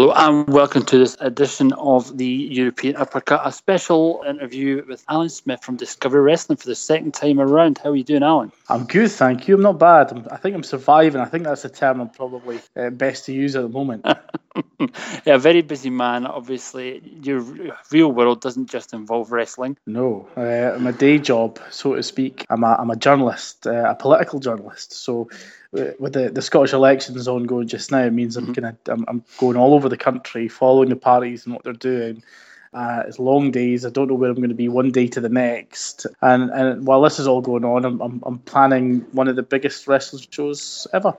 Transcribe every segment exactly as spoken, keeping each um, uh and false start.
Hello and welcome to this edition of the European Uppercut, a special interview with Alan Smith from Discovery Wrestling for the second time around. How are you doing, Alan? I'm good, thank you. I'm not bad. I'm, I think I'm surviving. I think that's the term I'm probably uh, best to use at the moment. Yeah, a very busy man. Obviously, your real world doesn't just involve wrestling. No, uh, my day job, so to speak. I'm a, I'm a journalist, uh, a political journalist. So uh, with the, the Scottish elections ongoing just now, it means I'm Mm-hmm. gonna I'm, I'm going all over the country, following the parties and what they're doing. Uh, it's long days. I don't know where I'm going to be one day to the next. And and while this is all going on, I'm I'm, I'm planning one of the biggest wrestling shows ever.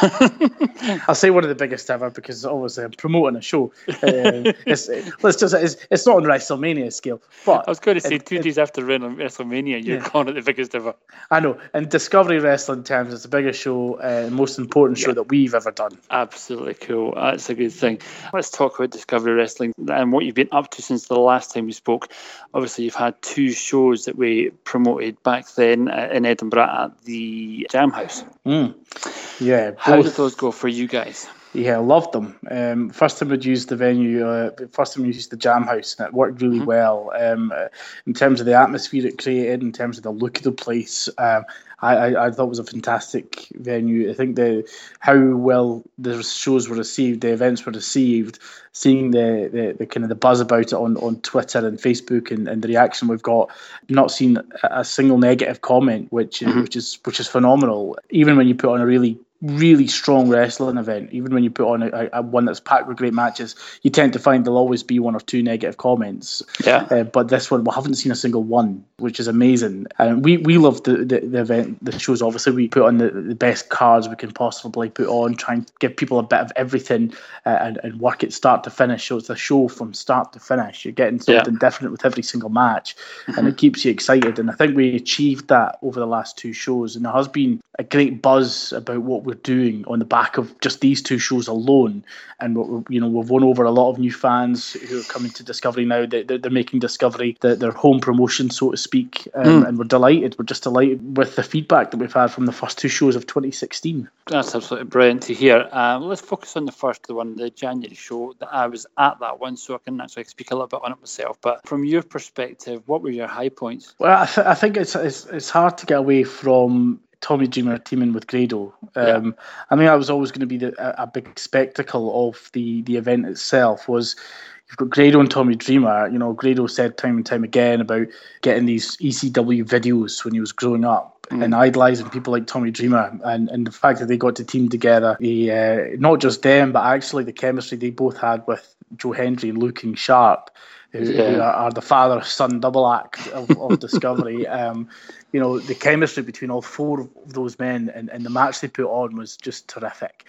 I'll say one of the biggest ever because obviously I'm promoting a show. Uh, it's, let's just it's, it's not on WrestleMania scale. But I was going to say it, two it, days after WrestleMania, you're yeah. calling it the biggest ever. I know. In Discovery Wrestling terms, it's the biggest show, uh, most important show Yeah. that we've ever done. Absolutely cool. That's a good thing. Let's talk about Discovery Wrestling and what you've been up to since the last time we spoke. Obviously, you've had two shows that we promoted back then in Edinburgh at the Jam House. Mm. Yeah. How both. did those go for you guys? Yeah, I loved them. Um, first time we'd used the venue, uh, first time we used the Jam House, and it worked really Mm-hmm. well. Um, uh, in terms of the atmosphere it created, in terms of the look of the place, um, I, I, I thought it was a fantastic venue. I think the how well the shows were received, the events were received, seeing the, the, the kind of the buzz about it on, on Twitter and Facebook, and, and the reaction we've got, not seen a, a single negative comment, which Mm-hmm. which is which is phenomenal. Even when you put on a really really strong wrestling event, even when you put on a, a one that's packed with great matches, you tend to find there'll always be one or two negative comments. Yeah. Uh, but this one, we haven't seen a single one, which is amazing. And we, we love the, the, the event, the shows. Obviously, we put on the, the best cards we can possibly put on, try and give people a bit of everything uh, and, and work it start to finish. So it's a show from start to finish. You're getting something Yeah. different with every single match, Mm-hmm. and it keeps you excited. And I think we achieved that over the last two shows. And there has been a great buzz about what we're doing on the back of just these two shows alone. And we're, you know, we've won over a lot of new fans who are coming to Discovery now. They, they're, they're making Discovery the, their home promotion, so to speak. Um, Mm. And we're delighted. We're just delighted with the feedback that we've had from the first two shows of twenty sixteen. That's absolutely brilliant to hear. Um, let's focus on the first one, the January show. That I was at that one, so I can actually speak a little bit on it myself. But from your perspective, what were your high points? Well, I, th- I think it's, it's it's hard to get away from Tommy Dreamer teaming with Grado. Um, Yeah. I mean, that was always going to be the, a, a big spectacle of the, the event itself. Was you've got Grado and Tommy Dreamer. You know, Grado said time and time again about getting these E C W videos when he was growing up Mm. and idolising people like Tommy Dreamer, and, and the fact that they got to team together, the, uh, not just them, but actually the chemistry they both had with Joe Hendry and Luke King Sharp, who, Yeah. who are, are the father-son double act of, of Discovery. Um, you know, the chemistry between all four of those men and, and the match they put on was just terrific.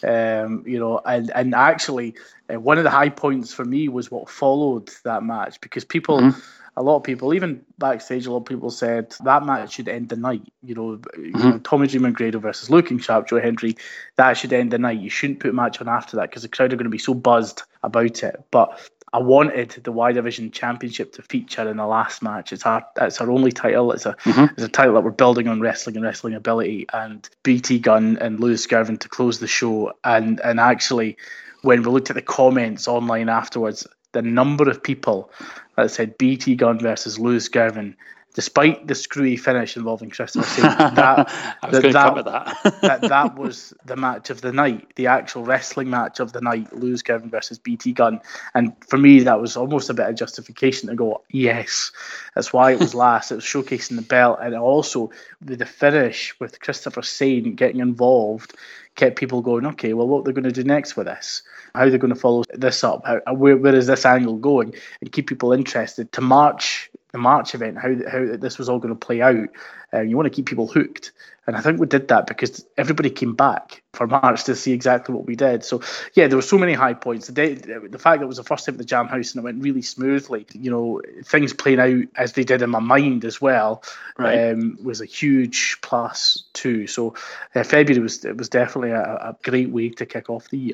Um, you know, and, and actually, uh, one of the high points for me was what followed that match, because people, Mm-hmm. a lot of people, even backstage, a lot of people said that match should end the night. You know, Mm-hmm. you know Tommy Dreamer and Grado versus Luke King Sharp, Joe Hendry, that should end the night. You shouldn't put a match on after that because the crowd are going to be so buzzed about it. But I wanted the Y Division Championship to feature in the last match. It's our it's our only title. It's a Mm-hmm. it's a title that we're building on wrestling and wrestling ability. And B T Gunn and Lewis Girvin to close the show. And and actually, when we looked at the comments online afterwards, the number of people that said B T Gunn versus Lewis Girvin, despite the screwy finish involving Christopher Saint, that I was going to that, come at that. that that was the match of the night, the actual wrestling match of the night, Lewis Girvin versus B T Gunn. And for me, that was almost a bit of justification to go, yes, that's why it was last. It was showcasing the belt, and also with the finish with Christopher Saint getting involved kept people going, okay, well, what they're going to do next with this? How they're going to follow this up? How, where, where is this angle going? And keep people interested to March, the March event, how how this was all going to play out. Uh, you want to keep people hooked. And I think we did that because everybody came back for March to see exactly what we did. So, yeah, there were so many high points. The, day, the fact that it was the first time at the Jam House and it went really smoothly, you know, things playing out as they did in my mind as well, Right. um, was a huge plus too. So, uh, February was it was definitely a, a great way to kick off the year.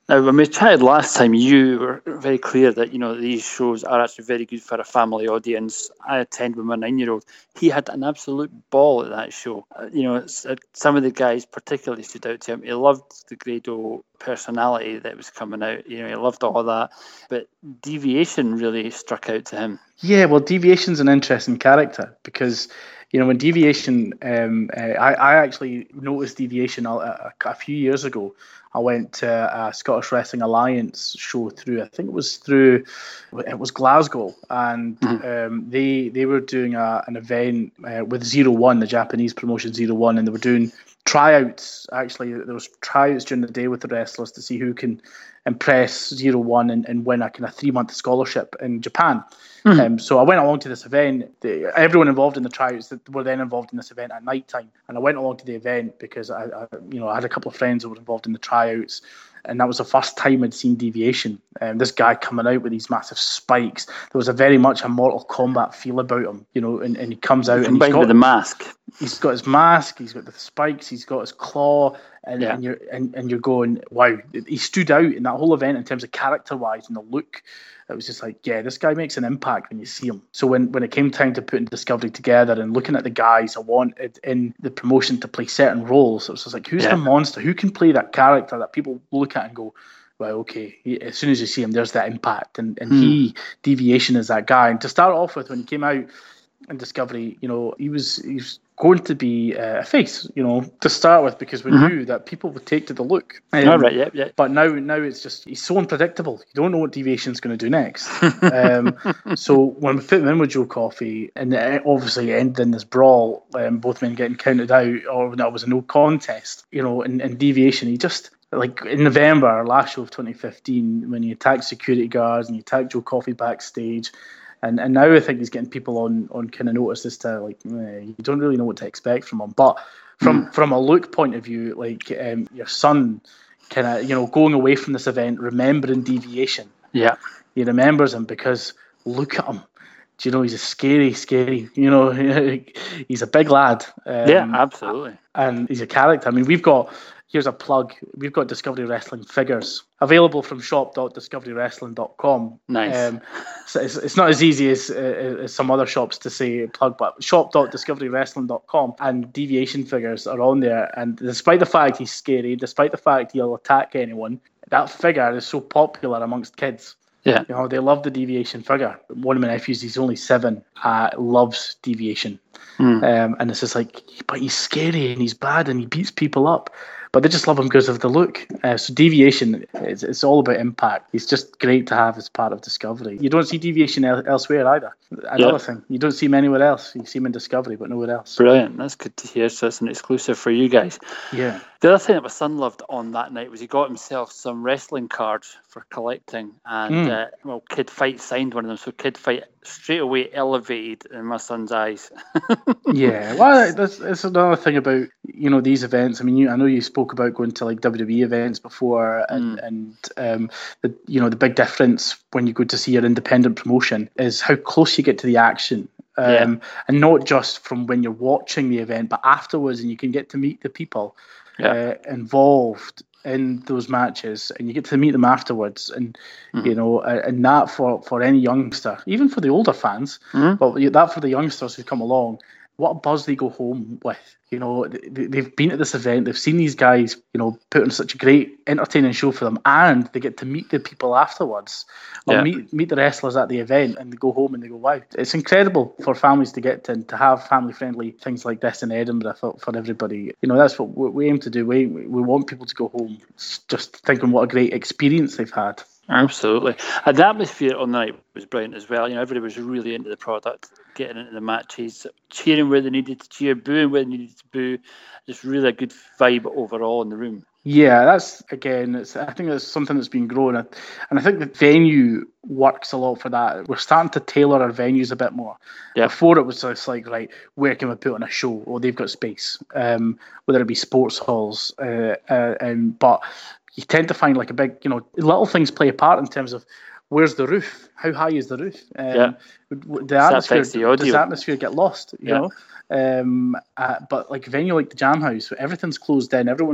Now, when we chatted last time, you were very clear that, you know, these shows are actually very good for a family audience. I attend with my nine-year-old. He had an absolute ball at that show. Uh, you know, it's, uh, some of the guys particularly stood out to him. He loved the Grado personality that was coming out. You know, he loved all of that. But Deviation really struck out to him. Yeah, well, Deviation's an interesting character because, you know, when Deviation, um, uh, I, I actually noticed Deviation a, a, a few years ago. I went to a Scottish Wrestling Alliance show through, I think it was through, it was Glasgow, and mm-hmm. um, they they were doing a, an event uh, with Zero One, the Japanese promotion Zero One, and they were doing tryouts. Actually, there was tryouts during the day with the wrestlers to see who can impress Zero One and, and win a kind of three month scholarship in Japan. Mm-hmm. Um, so I went along to this event. The, everyone involved in the tryouts were then involved in this event at night time, and I went along to the event because I, I, you know, I had a couple of friends who were involved in the tryouts, and that was the first time I'd seen Deviation. Um, this guy coming out with these massive spikes. There was a very much a Mortal Kombat feel about him, you know, and, and he comes out and he's got with the mask. He's got his mask. He's got the spikes. He's got his claw, and, yeah. and you're and, and you're going, wow, he stood out in that whole event in terms of character wise and the look. It was just like, yeah, this guy makes an impact when you see him. So when, when it came time to putting Discovery together and looking at the guys I wanted in the promotion to play certain roles, it was just like, who's yeah. the monster? Who can play that character that people look at and go, well, okay, he, as soon as you see him, there's that impact. And, and hmm. he, Deviation, is that guy. And to start off with, when he came out in Discovery, you know, he was he was going to be uh, a face, you know, to start with, because we mm-hmm. knew that people would take to the look. Um, oh, right, yeah, yeah. But now, now it's just, he's so unpredictable. You don't know what Deviation's going to do next. um, so when we put him in with Joe Coffey, and it obviously ended in this brawl, um, both men getting counted out, or that was a no contest, you know, and, and Deviation, he just, like in November, our last show of twenty fifteen, when he attacked security guards and he attacked Joe Coffey backstage. And and now I think he's getting people on, on kind of notice as to, like, eh, you don't really know what to expect from him. But from mm. from a look point of view, like um, your son kind of, you know, going away from this event, remembering Deviation. Yeah. He remembers him because look at him. Do you know, he's a scary, scary, you know, he's a big lad. Um, yeah, absolutely. And he's a character. I mean, we've got, here's a plug, we've got Discovery Wrestling figures available from shop dot discovery wrestling dot com. Nice. Um, so it's, it's not as easy as, uh, as some other shops to say plug, but shop dot discovery wrestling dot com, and Deviation figures are on there. And despite the fact he's scary, despite the fact he'll attack anyone, that figure is so popular amongst kids. Yeah. You know, they love the Deviation figure. One of my nephews, he's only seven, uh, loves Deviation. Mm. Um, and it's just like, but he's scary and he's bad and he beats people up. But they just love him because of the look. Uh, so Deviation, it's, it's all about impact. He's just great to have as part of Discovery. You don't see Deviation el- elsewhere either. Another yeah. thing, you don't see him anywhere else. You see him in Discovery, but nowhere else. Brilliant. That's good to hear. So it's an exclusive for you guys. Yeah. The other thing that my son loved on that night was he got himself some wrestling cards for collecting. And, mm. uh, well, Kid Fight signed one of them. So Kid Fight straight away elevated in my son's eyes. Yeah. Well, that's, that's another thing about, you know, these events. I mean, you, I know you spoke about going to like W W E events before, and, mm. and um, the, you know, the big difference when you go to see your independent promotion is how close you get to the action. Um, yeah. And not just from when you're watching the event, but afterwards, and you can get to meet the people yeah. uh, involved in those matches, and you get to meet them afterwards, and mm. you know, and that for, for any youngster, even for the older fans, mm. but that for the youngsters who come along, what a buzz they go home with. You know, they've been at this event, they've seen these guys, you know, put on such a great, entertaining show for them, and they get to meet the people afterwards, or yeah. meet meet the wrestlers at the event, and they go home and they go, wow. It's incredible for families to get to, to have family-friendly things like this in Edinburgh for, for everybody. You know, that's what we, we aim to do. We, we want people to go home just thinking what a great experience they've had. Absolutely. And the atmosphere on the night was brilliant as well. You know, everybody was really into the product, getting into the matches, cheering where they needed to cheer, booing where they needed to boo. Just really a good vibe overall in the room. Yeah, that's, again, it's, I think that's something that's been growing. And I think the venue works a lot for that. We're starting to tailor our venues a bit more. Yeah. Before it was just like, right, where can we put on a show? Oh, they've got space. Um, whether it be sports halls. Uh, uh, and But you tend to find like a big, you know, little things play a part in terms of where's the roof? How high is the roof? Um, yeah. The atmosphere, the does the atmosphere get lost? You yeah. know, um, uh, but like a venue like the Jam House, where everything's closed in, everyone's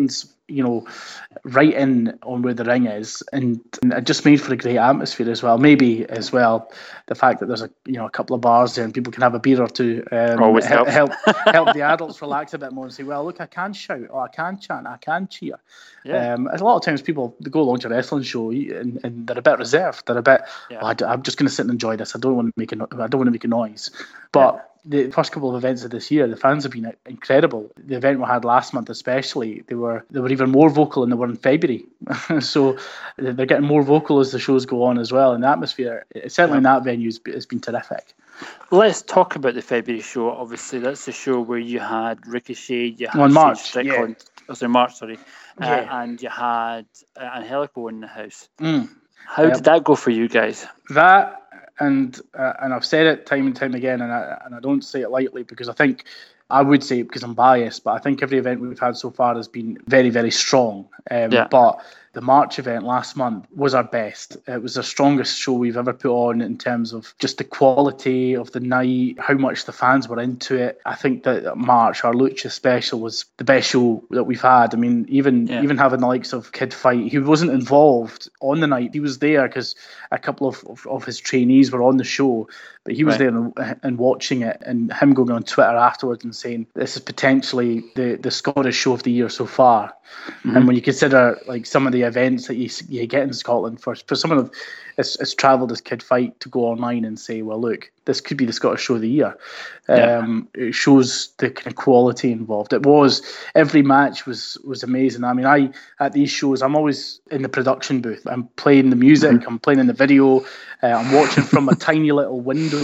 you know, right in on where the ring is, and, and it just made for a great atmosphere as well. Maybe as well the fact that there's a you know a couple of bars there and people can have a beer or two um, Always help helps. help, help the adults relax a bit more and say, well, look, I can shout, or I can chant, I can cheer. Yeah. Um, a lot of times people they go along to a wrestling show and, and they're a bit reserved. They're a bit, Yeah. oh, I, am just going to sit and enjoy this. I don't want to make a, I don't want to make a noise. But yeah. The first couple of events of this year, the fans have been incredible. The event we had last month, especially, they were they were even more vocal than they were in February. So they're getting more vocal as the shows go on as well. And the atmosphere, certainly yeah. in that venue, has been terrific. Let's talk about the February show. Obviously, that's the show where you had Ricochet, you had on March, Strickland, yeah. oh, sorry, March, sorry, yeah. uh, and you had uh, Angelico in the house. Mm. How yep. did that go for you guys? That. And uh, and I've said it time and time again, and I and I don't say it lightly because I think I would say it because I'm biased, but I think every event we've had so far has been very, very strong. Um, yeah. But the March event last month was our best. It was the strongest show we've ever put on in terms of just the quality of the night, how much the fans were into it. I think that March, our Lucha special, was the best show that we've had. I mean, even yeah. even having the likes of Kid Fight, he wasn't involved on the night. He was there because a couple of, of, of his trainees were on the show, but he was right. there and, and watching it, and him going on Twitter afterwards and saying, this is potentially the, the Scottish show of the year so far. Mm-hmm. And when you consider like some of the events that you, you get in Scotland, for, for someone that's, that's travelled as Kid Fight to go online and say, well, look, this could be the Scottish show of the year. Yeah. Um, it shows the kind of quality involved. It was, every match was was amazing. I mean, I at these shows, I'm always in the production booth. I'm playing the music, mm-hmm. I'm playing in the video, uh, I'm watching from a tiny little window.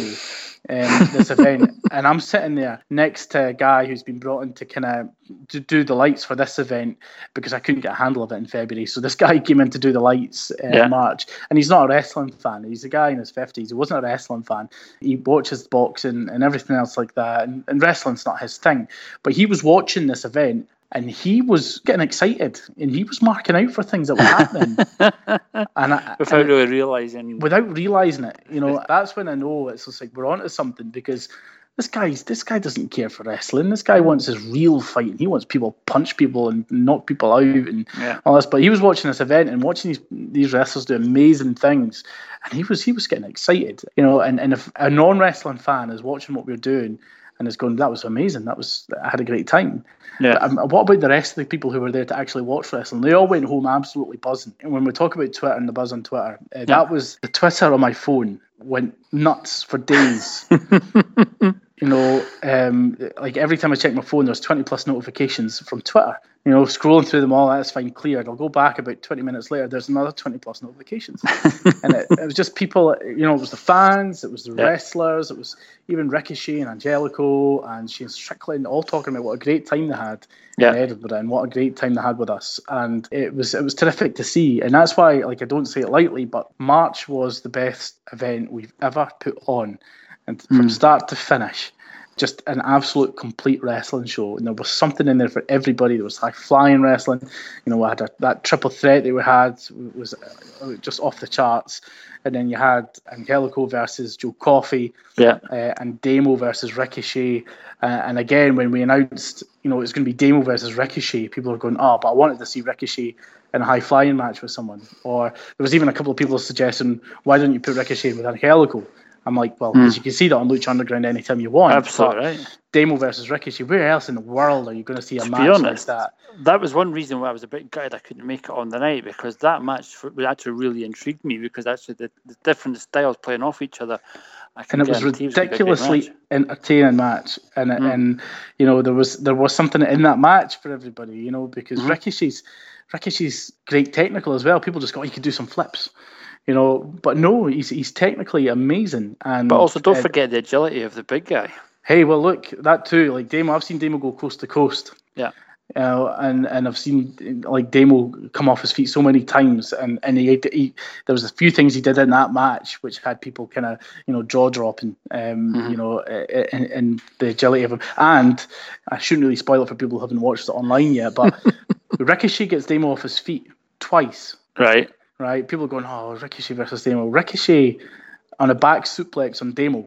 Um, this event, and I'm sitting there next to a guy who's been brought in to kind of to do the lights for this event because I couldn't get a handle of it in February. So this guy came in to do the lights in yeah. March, and he's not a wrestling fan. He's a guy in his fifties. He wasn't a wrestling fan. He watches boxing and everything else like that, and, and wrestling's not his thing. But he was watching this event. And he was getting excited, and he was marking out for things that were happening, and I, without and really realizing. Without realizing it, you know, that's when I know it's just like we're onto something, because this guy's this guy doesn't care for wrestling. This guy wants his real fight. He wants people to punch people and knock people out and yeah. all this. But he was watching this event and watching these these wrestlers do amazing things, and he was he was getting excited, you know. And and if a non wrestling fan is watching what we're doing and is going, that was amazing. That was I had a great time. Yeah. But, um, what about the rest of the people who were there to actually watch wrestling? They all went home absolutely buzzing. And when we talk about Twitter and the buzz on Twitter, uh, yeah. that was the Twitter on my phone went nuts for days. You know, um, like every time I check my phone, there's twenty plus notifications from Twitter. You know, scrolling through them all, that's fine, cleared. I'll go back about twenty minutes later, there's another twenty plus notifications. And it, it was just people, you know, it was the fans, it was the yeah. wrestlers, it was even Ricochet and Angelico and Shane Strickland all talking about what a great time they had yeah. in Edinburgh and what a great time they had with us. And it was it was terrific to see. And that's why, like, I don't say it lightly, but March was the best event we've ever put on. And from mm. start to finish, just an absolute complete wrestling show. And there was something in there for everybody. There was high flying wrestling. You know, we had a, that triple threat that we had was just off the charts. And then you had Angelico versus Joe Coffey, yeah, uh, and Damo versus Ricochet. Uh, and again, when we announced, you know, it was going to be Damo versus Ricochet, people were going, oh, but I wanted to see Ricochet in a high flying match with someone. Or there was even a couple of people suggesting, why don't you put Ricochet with Angelico? I'm like, well, because mm. you can see that on Lucha Underground anytime you want. Absolutely right. Damo versus Ricochet, where else in the world are you going to see a to match honest, like that? That was one reason why I was a bit gutted I couldn't make it on the night, because that match actually really intrigued me, because actually the, the different styles playing off each other. I and it was ridiculously match. entertaining match, and mm. and you know there was there was something in that match for everybody, you know, because mm-hmm. Ricochet's Ricochet's great technical as well. People just go, oh, you could do some flips. You know, but no, he's he's technically amazing, and but also don't uh, forget the agility of the big guy. Hey, well, look, that too. Like Damo, I've seen Damo go coast to coast. Yeah. You know, and and I've seen like Damo come off his feet so many times, and and he, he there was a few things he did in that match which had people kind of you know jaw dropping, um, mm-hmm. you know, in, in the agility of him. And I shouldn't really spoil it for people who haven't watched it online yet, but Ricochet gets Damo off his feet twice. Right. Right, people are going, oh, Ricochet versus Damo. Ricochet on a back suplex on Damo,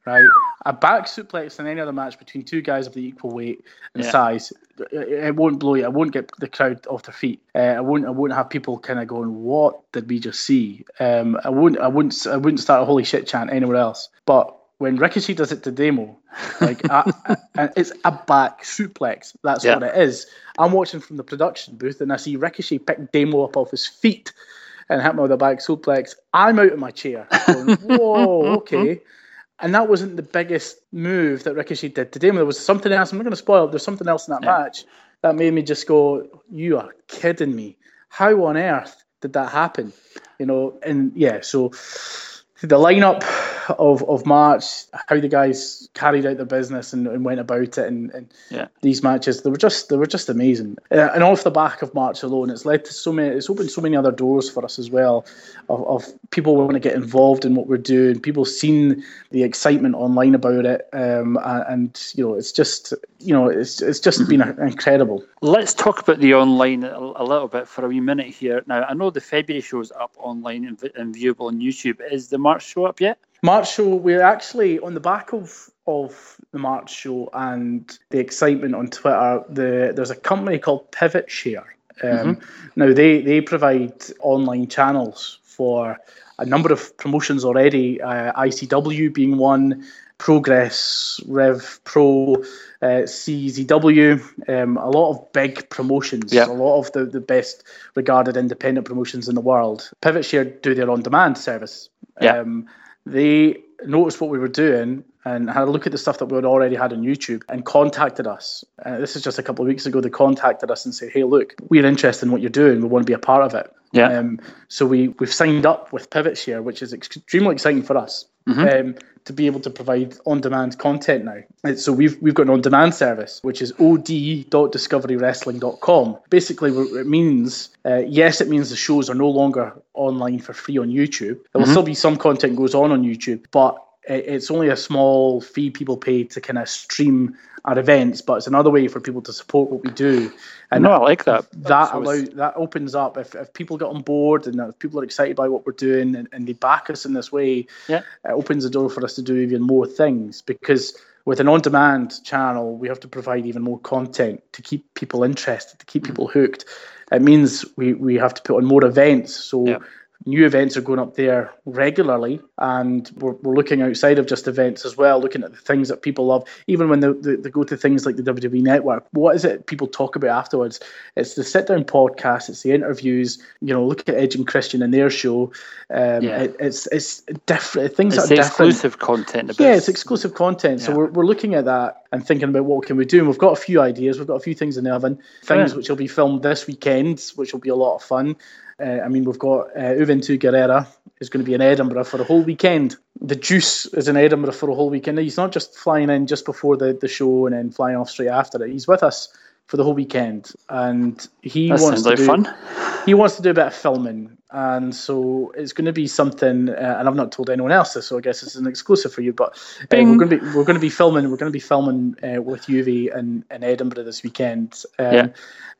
right? A back suplex in any other match between two guys of the equal weight and Yeah. size, it, it won't blow you. It won't get the crowd off their feet. Uh, I won't. I won't have people kind of going, "What did we just see?" Um, I wouldn't. I wouldn't. I wouldn't start a holy shit chant anywhere else. But when Ricochet does it to Demo, like a, a, it's a back suplex. That's Yeah. what it is. I'm watching from the production booth, and I see Ricochet pick Demo up off his feet and hit him with a back suplex. I'm out of my chair, going, "Whoa, okay." And that wasn't the biggest move that Ricochet did today. There was something else. I'm not going to spoil it. There's something else in that Yeah. match that made me just go, "You are kidding me. How on earth did that happen?" You know, and yeah, so the lineup of, of March, how the guys carried out their business and, and went about it, and, and Yeah. these matches, they were just they were just amazing. Uh, and off the back of March alone, it's led to so many. It's opened so many other doors for us as well, of, of people want to get involved in what we're doing. People seen the excitement online about it, um, and, and you know, it's just you know, it's it's just mm-hmm. been incredible. Let's talk about the online a, a little bit for a wee minute here. Now, I know the February show's up online and, and viewable on YouTube. Is the March show up yet? March show, we're actually on the back of of the March show and the excitement on Twitter. The there's a company called Pivot Share. Um, mm-hmm. Now they they provide online channels for a number of promotions already. Uh, I C W being one, Progress, Rev Pro, uh, C Z W, um, a lot of big promotions, yeah. a lot of the, the best regarded independent promotions in the world. Pivot Share do their on-demand service. Yeah. Um, they noticed what we were doing and had a look at the stuff that we had already had on YouTube and contacted us. Uh, this is just a couple of weeks ago. They contacted us and said, "Hey, look, we're interested in what you're doing. We want to be a part of it." Yeah. Um, so we, we've signed up with Pivot Share, which is extremely exciting for us. Mm-hmm. Um, to be able to provide on-demand content now. So we've we've got an on-demand service, which is o d dot discovery wrestling dot com. Basically, what it means, uh, yes, it means the shows are no longer online for free on YouTube. There will mm-hmm. still be some content goes on on YouTube, but it's only a small fee people pay to kind of stream our events, but it's another way for people to support what we do. And no, I like that. That allow, that opens up, if, if people get on board and if people are excited by what we're doing and, and they back us in this way, yeah. it opens the door for us to do even more things, because with an on-demand channel, we have to provide even more content to keep people interested, to keep mm-hmm. people hooked. It means we, we have to put on more events. So yeah. new events are going up there regularly, and we're, we're looking outside of just events as well, looking at the things that people love. Even when they, they, they go to things like the W W E Network, what is it people talk about afterwards? It's the sit-down podcast, it's the interviews. You know, look at Edge and Christian and their show. Um, yeah. it, it's it's different things. It's that are different. Exclusive content. Yeah, it's exclusive content. Yeah. So we're we're looking at that and thinking about what can we do. And we've got a few ideas. We've got a few things in the oven. Things yeah. which will be filmed this weekend, which will be a lot of fun. Uh, I mean, we've got uh, Juventud Guerrera is going to be in Edinburgh for a whole weekend. The Juice is in Edinburgh for a whole weekend. He's not just flying in just before the, the show and then flying off straight after it. He's with us for the whole weekend, and he that wants to like do fun. He wants to do a bit of filming, and so it's going to be something. Uh, and I've not told anyone else this, so I guess it's an exclusive for you. But uh, we're going to be we're going to be filming. We're going to be filming uh, with Juve in, in Edinburgh this weekend. Um, yeah.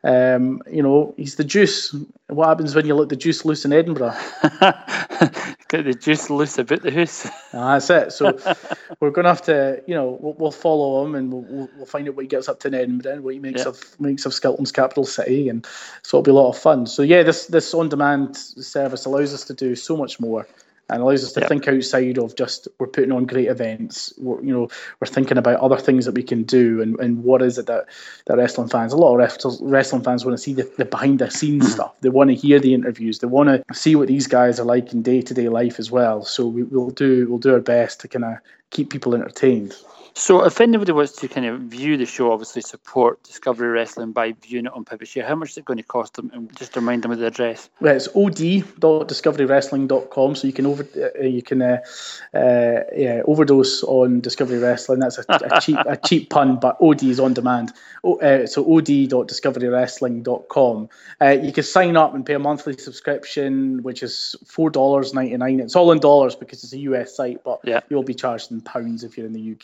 Um, you know, he's the juice. What happens when you let the juice loose in Edinburgh? Get the juice loose about the house. Ah, that's it. So we're going to have to, you know, we'll, we'll follow him and we'll, we'll find out what he gets up to in Edinburgh and what he makes yeah. of makes of Scotland's capital city, and so it'll be a lot of fun. So yeah, this this on-demand service allows us to do so much more. And allows us to yeah. think outside of just we're putting on great events. We're, you know, we're thinking about other things that we can do, and, and what is it that, that wrestling fans, a lot of wrestling fans want to see the, the behind the scenes stuff. They want to hear the interviews. They want to see what these guys are like in day to day life as well. So we, we'll do we'll do our best to kind of keep people entertained. So if anybody wants to kind of view the show, obviously support Discovery Wrestling by viewing it on Pivot Share, how much is it going to cost them? And just remind them of the address. Well, it's o d dot discovery wrestling dot com, so you can over uh, you can uh, uh, yeah overdose on Discovery Wrestling. That's a, a cheap a cheap pun, but O D is on demand. O, uh, so o d dot discovery wrestling dot com. Uh, you can sign up and pay a monthly subscription, which is four dollars ninety nine. It's all in dollars because it's a U S site, but yeah. you'll be charged in pounds if you're in the U K. So it's about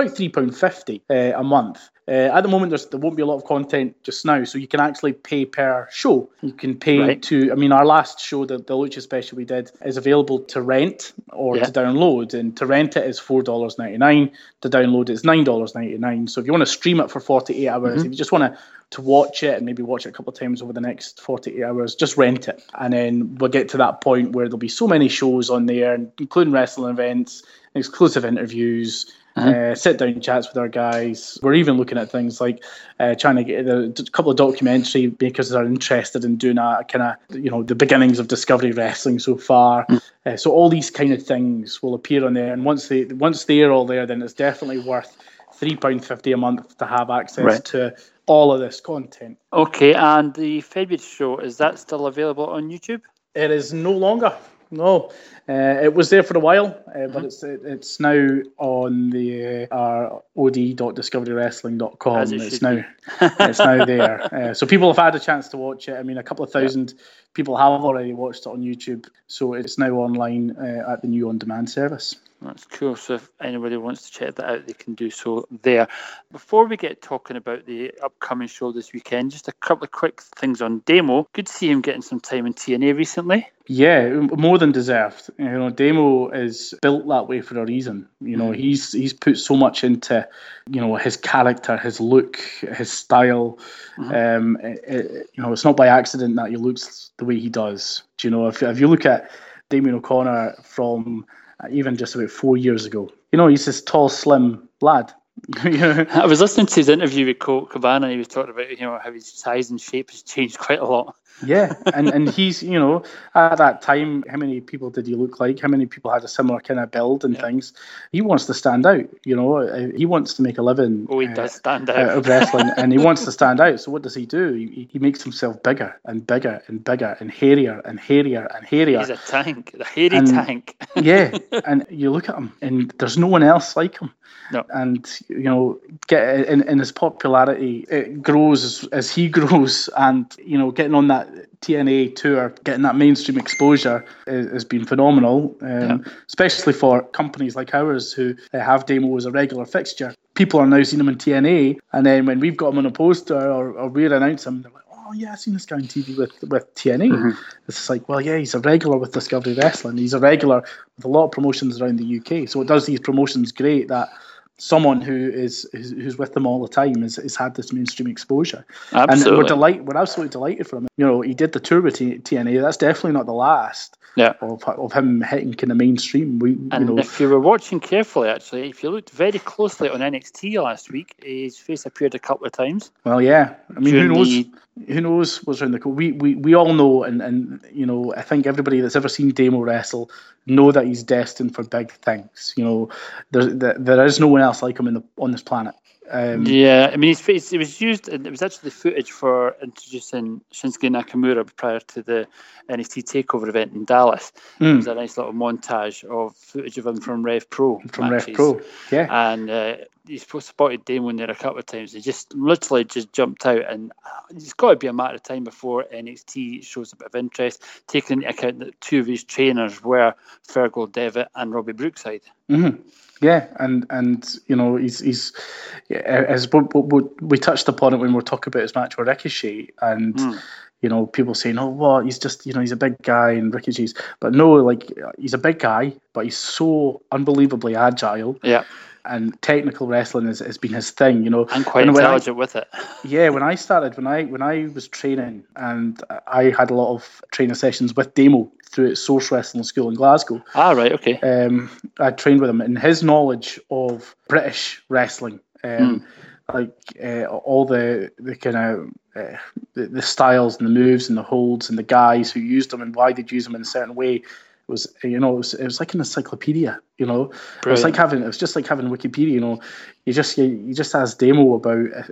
about three pounds fifty uh, a month. Uh, at the moment, there's, there won't be a lot of content just now, so you can actually pay per show. You can pay right. to, I mean, our last show, the, the Lucha special we did, is available to rent or yeah. to download. And to rent it is four dollars ninety-nine. To download it is nine dollars ninety-nine. So if you want to stream it for forty-eight hours, mm-hmm. if you just want to to watch it and maybe watch it a couple of times over the next forty-eight hours, just rent it. And then we'll get to that point where there'll be so many shows on there, including wrestling events, exclusive interviews, uh-huh. uh, sit-down chats with our guys. We're even looking at things like uh, trying to get a, a couple of documentary makers that are interested in doing a kind of, you know, the beginnings of Discovery Wrestling so far. Mm. Uh, so all these kind of things will appear on there. And once, they, once they're all there, then it's definitely worth three pounds fifty a month to have access right. to all of this content. Okay, and the February show, is that still available on YouTube? It is no longer. No, uh, it was there for a while, uh, mm-hmm. but it's it's now on the uh, our o d dot discovery wrestling dot com. It it's now it's now there, uh, so people have had a chance to watch it. I mean, a couple of thousand yeah. people have already watched it on YouTube, so it's now online uh, at the new on-demand service. That's cool. So if anybody wants to check that out, they can do so there. Before we get talking about the upcoming show this weekend, just a couple of quick things on Damo. Good to see him getting some time in T N A recently. Yeah, more than deserved. You know, Damo is built that way for a reason. You know, mm. he's he's put so much into, you know, his character, his look, his style. Mm-hmm. Um, it, it, you know, it's not by accident that he looks the way he does. Do you know, if if you look at Damien O'Connor from even just about four years ago, you know, he's this tall, slim lad. I was listening to his interview with Colt Cabana, and he was talking about, you know, how his size and shape has changed quite a lot. Yeah, and, and he's, you know, at that time, how many people did he look like? How many people had a similar kind of build and yeah. things? He wants to stand out, you know. He wants to make a living. Oh, he uh, does stand out. out of wrestling, and he wants to stand out. So what does he do? He, he makes himself bigger and bigger and bigger and hairier and hairier and hairier. He's a tank, the hairy and, tank. Yeah, and you look at him, and there's no one else like him. No. And, you know, get in, in his popularity, it grows as, as he grows. And, you know, getting on that T N A tour, getting that mainstream exposure is, has been phenomenal, um, yeah. especially for companies like ours who have Damo as a regular fixture. People are now seeing him in T N A, and then when we've got him on a poster or, or we announce him, they're like, oh yeah, I've seen this guy on T V with, with T N A. Mm-hmm. It's like, well, yeah, he's a regular with Discovery Wrestling. He's a regular with a lot of promotions around the U K. So it does these promotions great that someone who is who's with them all the time has, has had this mainstream exposure. Absolutely. And we're delight we're absolutely delighted for him. You know, he did the tour with T- TNA. That's definitely not the last. Yeah. Of, of him hitting kind of mainstream. We, and you know, if you were watching carefully, actually, if you looked very closely on N X T last week, his face appeared a couple of times. Well, yeah. I mean, who knows? The... Who knows what's around the corner? We, we we all know, and, and you know, I think everybody that's ever seen Damo wrestle know that he's destined for big things. You know, there there, there is no one else like him in the on this planet. Um, yeah, I mean, his face, it was used, it was actually footage for introducing Shinsuke Nakamura prior to the N X T TakeOver event in Dallas. Mm. It was a nice little montage of footage of him from Rev Pro. From matches. Rev Pro, yeah. And uh, he's spotted Damon there a couple of times. He just literally just jumped out, and it's got to be a matter of time before N X T shows a bit of interest, taking into account that two of his trainers were Fergal Devitt and Robbie Brookside. Mm-hmm. Yeah, and and you know he's he's as we, we, we touched upon it when we were talking about his match with Ricochet, and mm. you know people saying, oh, what he's just you know he's a big guy and Ricochet's, but no, like he's a big guy, but he's so unbelievably agile. Yeah. And technical wrestling has, has been his thing, you know. And quite and intelligent I, with it. Yeah, when I started, when I when I was training, and I had a lot of training sessions with Damo through at Source Wrestling School in Glasgow. Ah, right, okay. Um, I trained with him, and his knowledge of British wrestling, um, mm. like uh, all the the kind of uh, the, the styles and the moves and the holds and the guys who used them and why they'd use them in a certain way. Was you know it was, it was like an encyclopedia, you know. Brilliant. It was like having it was just like having Wikipedia, you know. You just you, you just ask Damo about you know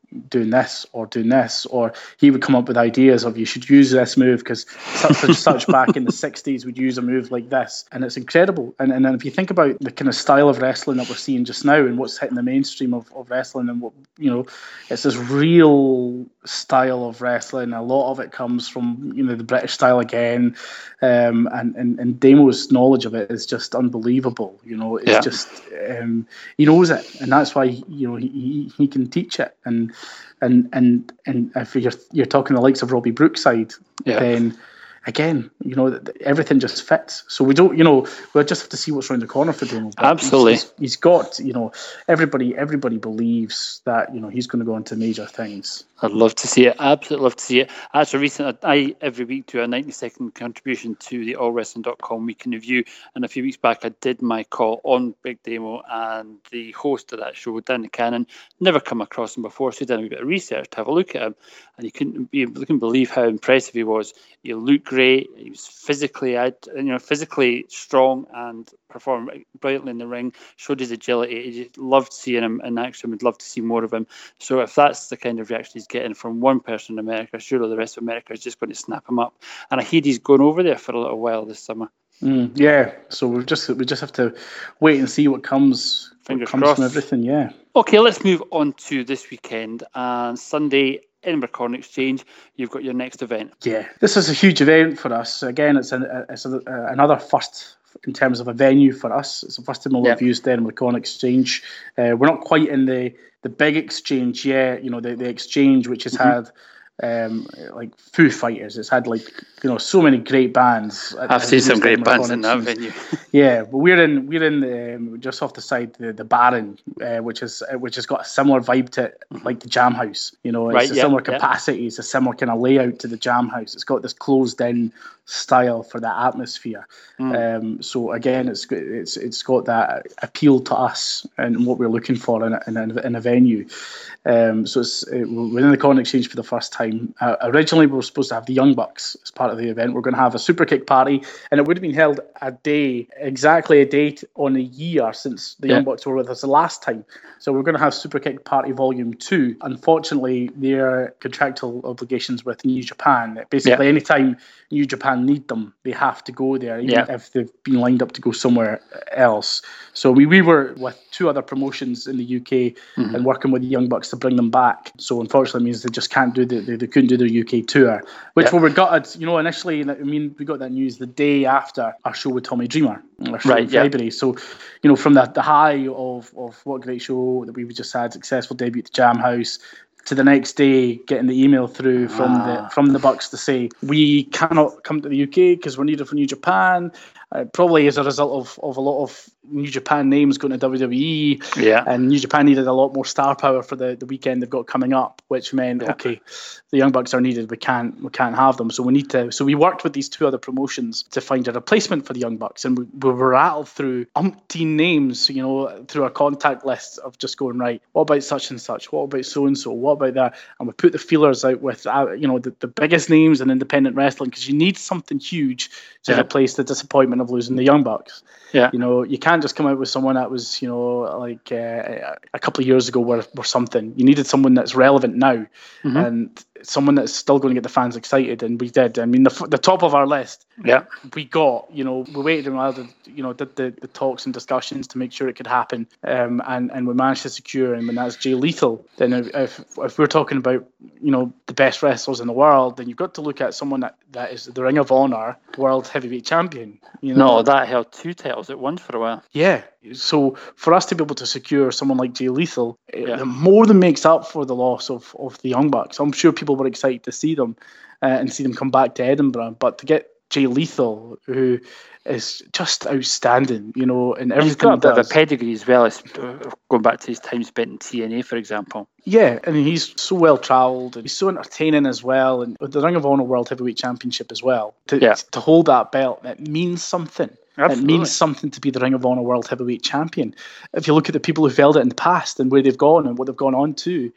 doing this or doing this, or he would come up with ideas of you should use this move because such and such back in the sixties would use a move like this, and it's incredible. And and then if you think about the kind of style of wrestling that we're seeing just now and what's hitting the mainstream of, of wrestling, and what, you know, it's this real style of wrestling. A lot of it comes from, you know, the British style again, um, and, and and Damo's knowledge of it is just unbelievable. You know, it's yeah. just um, he knows it, and that's why, you know, he he, he can teach it. And and and and if you're you're talking the likes of Robbie Brookside, yeah. then again, you know, everything just fits. So we don't, you know, we'll just have to see what's around the corner for Damo. Absolutely, he's, he's, he's got, you know, everybody everybody believes that, you know, he's going to go into major things. I'd love to see it. Absolutely love to see it. As a recent, I every week do a ninety second contribution to the all wrestling dot com week in review. And a few weeks back, I did my call on Big Damo, and the host of that show, Danny Cannon, never come across him before. So he did a bit of research to have a look at him, and you couldn't be, you couldn't believe how impressive he was. He looked great. He was physically, you know, physically strong and performed brilliantly in the ring. Showed his agility. He just loved seeing him in action. Would love to see more of him. So if that's the kind of reaction he's getting from one person in America, surely the rest of America is just going to snap him up. And I hear he's going over there for a little while this summer. Mm, yeah. So we just we just have to wait and see what comes. Fingers what comes crossed. From everything. Yeah. Okay, let's move on to this weekend and Sunday. Edinburgh Corn Exchange, you've got your next event. Yeah, this is a huge event for us. Again, it's, an, it's a, uh, another first in terms of a venue for us. It's the first time we'll yep. have used the Edinburgh Corn Exchange. Uh, we're not quite in the, the big exchange yet, you know, the, the exchange which has mm-hmm. had um, like Foo Fighters. It's had, like, you know, so many great bands. I've seen some great bands in that venue. Yeah, but we're in we're in the, um, just off the side the the Baron, uh, which is uh, which has got a similar vibe to it, mm-hmm. like the Jam House. You know, it's right, a yeah, similar yeah. capacity. It's a similar kind of layout to the Jam House. It's got this closed in style for that atmosphere. Mm. Um, so again, it's it's it's got that appeal to us and what we're looking for in a, in a, in a venue. Um, so it's it, we're in the Corn Exchange for the first time. Uh, originally, we were supposed to have the Young Bucks as part of the event. We're going to have a super kick party, and it would have been held a day, exactly a date on a year since the yeah. Young Bucks were with us the last time. So we're going to have Super Kick Party Volume two. Unfortunately, their contractual obligations with New Japan, basically yeah. anytime New Japan need them, they have to go there, even yeah. if they've been lined up to go somewhere else. So we, we were with two other promotions in the U K mm-hmm. and working with the Young Bucks to bring them back. So unfortunately, it means they just can't do the, they, they couldn't do their U K tour, which yeah. we were gutted. You know, initially, I mean, we got that news the day after our show with Tommy Dreamer, our show right, in yeah. February. So, you know, from the, the high of, of what a great show that we just had, successful debut at the Jam House, to the next day getting the email through from ah. the from the Bucks to say we cannot come to the U K because we're needed for New Japan. Uh, probably as a result of, of a lot of New Japan names going to W W E, yeah. and New Japan needed a lot more star power for the, the weekend they've got coming up, which meant yeah. okay, the Young Bucks are needed. We can't we can't have them, so we need to. So we worked with these two other promotions to find a replacement for the Young Bucks, and we, we were rattled through umpteen names, you know, through our contact list of just going, right, what about such and such? What about so and so? What about that? And we put the feelers out with uh, you know the, the biggest names in independent wrestling, because you need something huge to yeah. replace the disappointment of losing the Young Bucks. Yeah, you know, you can't just come out with someone that was, you know, like uh, a couple of years ago were, were something. You needed someone that's relevant now, mm-hmm. and someone that's still going to get the fans excited, and we did. I mean, the the top of our list, yeah, we got. You know, we waited a while to, you know, did the, the talks and discussions to make sure it could happen, um, and and we managed to secure. And when that's Jay Lethal, then if if we're talking about, you know, the best wrestlers in the world, then you've got to look at someone that, that is the Ring of Honor World Heavyweight Champion. You know? No, that held two titles at once for a while. Yeah. So for us to be able to secure someone like Jay Lethal, yeah. it more than makes up for the loss of, of the Young Bucks. I'm sure people were excited to see them uh, and see them come back to Edinburgh, but to get Jay Lethal, who is just outstanding, you know, and everything. He's got a he bit does. of a pedigree as well, as going back to his time spent in T N A, for example. Yeah, I mean, he's so well travelled and he's so entertaining as well, and with the Ring of Honor World Heavyweight Championship as well. To, yeah. to hold that belt, it means something. Absolutely. It means something to be the Ring of Honor World Heavyweight Champion. If you look at the people who've held it in the past and where they've gone and what they've gone on to,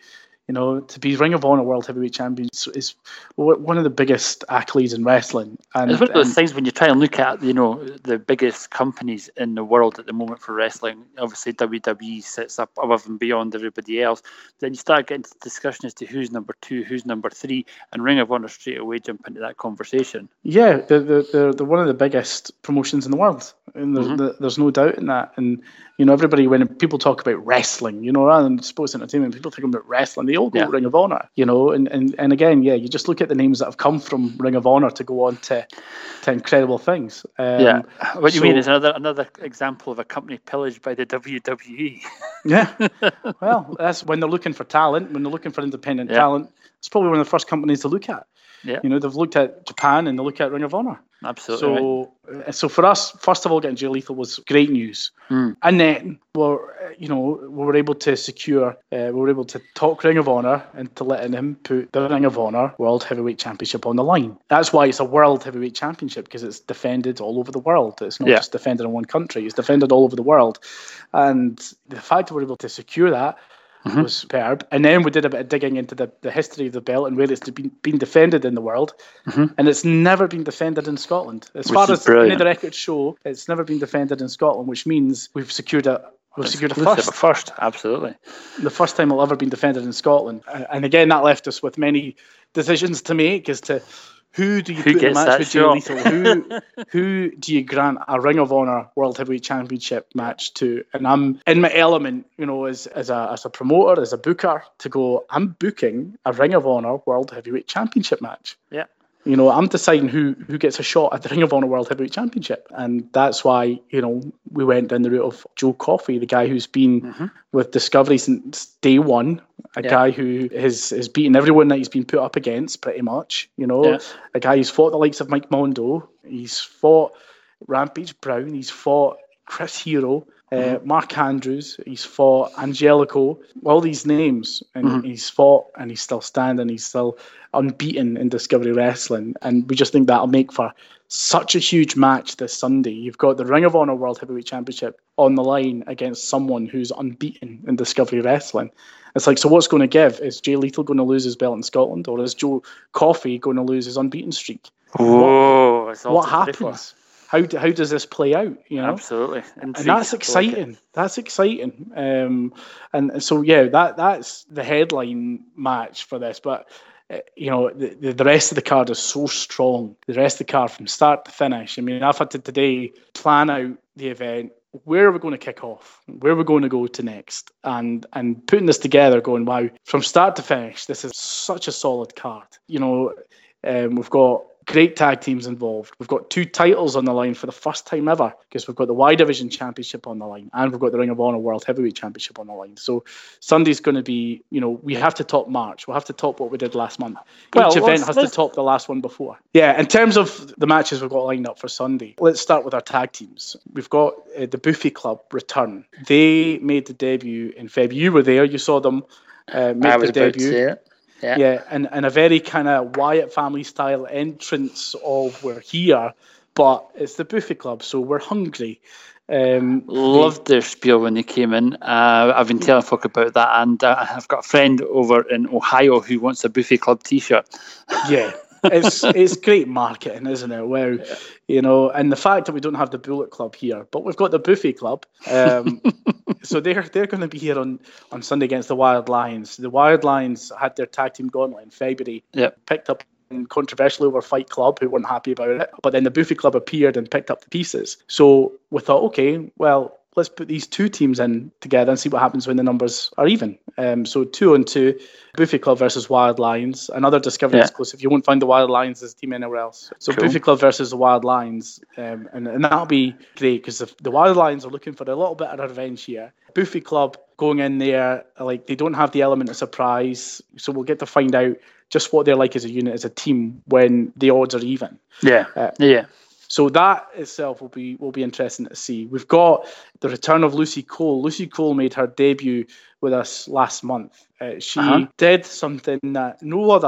You know, to be Ring of Honor World Heavyweight Champion is one of the biggest accolades in wrestling. And it's one of those and, things when you try and look at, you know, the biggest companies in the world at the moment for wrestling. Obviously, W W E sits up above and beyond everybody else. Then you start getting to discussion as to who's number two, who's number three, and Ring of Honor straight away jump into that conversation. Yeah, they're, they're, they're one of the biggest promotions in the world. And there's, Mm-hmm. there's no doubt in that. And, you know, everybody, when people talk about wrestling, you know, rather than sports entertainment, people think about wrestling, they all go Yeah. Ring of Honor, you know, and, and, and again, yeah, you just look at the names that have come from Ring of Honor to go on to, to incredible things. Um, Yeah. What you so- mean is another another example of a company pillaged by the W W E. Yeah. Well, that's when they're looking for talent, when they're looking for independent Yeah. talent, it's probably one of the first companies to look at. Yeah. You know, they've looked at Japan and they look at Ring of Honor. Absolutely. Right. So, uh, so for us, first of all, getting Jay Lethal was great news, Mm. and then we're, uh, you know, we were able to secure, uh, we were able to talk Ring of Honor into letting him put the Ring of Honor World Heavyweight Championship on the line. That's why it's a World Heavyweight Championship, because it's defended all over the world. It's not Yeah. just defended in one country; it's defended all over the world. And the fact that we're able to secure that Mhm. was superb. And then we did a bit of digging into the, the history of the belt and where it's been, been defended in the world. Mhm. And it's never been defended in Scotland. As Which far is as brilliant. any of the records show, it's never been defended in Scotland, which means we've secured a we've secured a Exclusive, first. a first, absolutely. The first time it'll ever been defended in Scotland. And and again, that left us with many decisions to make as to who do you Who put in the gets match that with Jay shot? Lethal? Who who do you grant a Ring of Honor World Heavyweight Championship match to? And I'm in my element, you know, as as a as a promoter, as a booker, to go, I'm booking a Ring of Honor World Heavyweight Championship match. Yeah. You know, I'm deciding who who gets a shot at the Ring of Honor World Heavyweight Championship. And that's why, you know, we went down the route of Joe Coffey, the guy who's been Mm-hmm. with Discovery since day one, a Yeah. guy who has, has beaten everyone that he's been put up against, pretty much, you know, Yeah. a guy who's fought the likes of Mike Mondo, he's fought Rampage Brown, he's fought Chris Hero, uh, Mm-hmm. Mark Andrews, he's fought Angelico, all these names, and Mhm. he's fought and he's still standing, he's still unbeaten in Discovery Wrestling, and we just think that'll make for such a huge match this Sunday. You've got the Ring of Honor World Heavyweight Championship on the line against someone who's unbeaten in Discovery Wrestling. It's like, so what's going to give? Is Jay Lethal going to lose his belt in Scotland, or is Joe Coffey going to lose his unbeaten streak? Whoa, it's all What to play for. happens? How do, how does this play out? You know, Absolutely. and Intrigued. that's I like it. exciting. That's exciting. Um, and so yeah, that that's the headline match for this. But uh, you know, the, the the rest of the card is so strong. The rest of the card from start to finish. I mean, I've had to today plan out the event. Where are we going to kick off? Where are we going to go to next? And and putting this together, going, wow, from start to finish, this is such a solid card. You know, um, we've got great tag teams involved. We've got two titles on the line for the first time ever, because we've got the Y Division Championship on the line and we've got the Ring of Honor World Heavyweight Championship on the line. So Sunday's going to be, you know, we have to top March. We'll have to top what we did last month. Well, Each event let's- has let's- to top the last one before. Yeah, in terms of the matches we've got lined up for Sunday, let's start with our tag teams. We've got uh, the Buffy Club return. They made the debut in February. You were there. You saw them uh, make I the was about to debut. say it. Yeah. Yeah, and, and a very kind of Wyatt family style entrance of we're here, but it's the Buffy Club, so we're hungry. Um, Loved their spiel when they came in. Uh, I've been telling folk about that, and uh, I've got a friend over in Ohio who wants a Buffy Club T-shirt. Yeah, it's it's great marketing, isn't it? Wow, yeah. You know, and the fact that we don't have the Bullet Club here, but we've got the Buffy Club. Um, so they're they're going to be here on, on Sunday against the Wild Lions. The Wild Lions had their tag team gauntlet in February. Yep. Picked up controversially over Fight Club, who weren't happy about it. But then the Buffy Club appeared and picked up the pieces. So we thought, okay, well, let's put these two teams in together and see what happens when the numbers are even. Um, so two on two, Buffy Club versus Wild Lions. Another Discovery Yeah. exclusive. You won't find the Wild Lions as a team anywhere else. So Cool. Buffy Club versus the Wild Lions. Um, and, and that'll be great, because the, the Wild Lions are looking for a little bit of revenge here. Buffy Club going in there, like, they don't have the element of surprise. So we'll get to find out just what they're like as a unit, as a team, when the odds are even. Yeah. Uh, yeah. So that itself will be will be interesting to see. We've got the return of Lucy Cole. Lucy Cole made her debut with us last month. Uh, she Uh-huh. did something that no other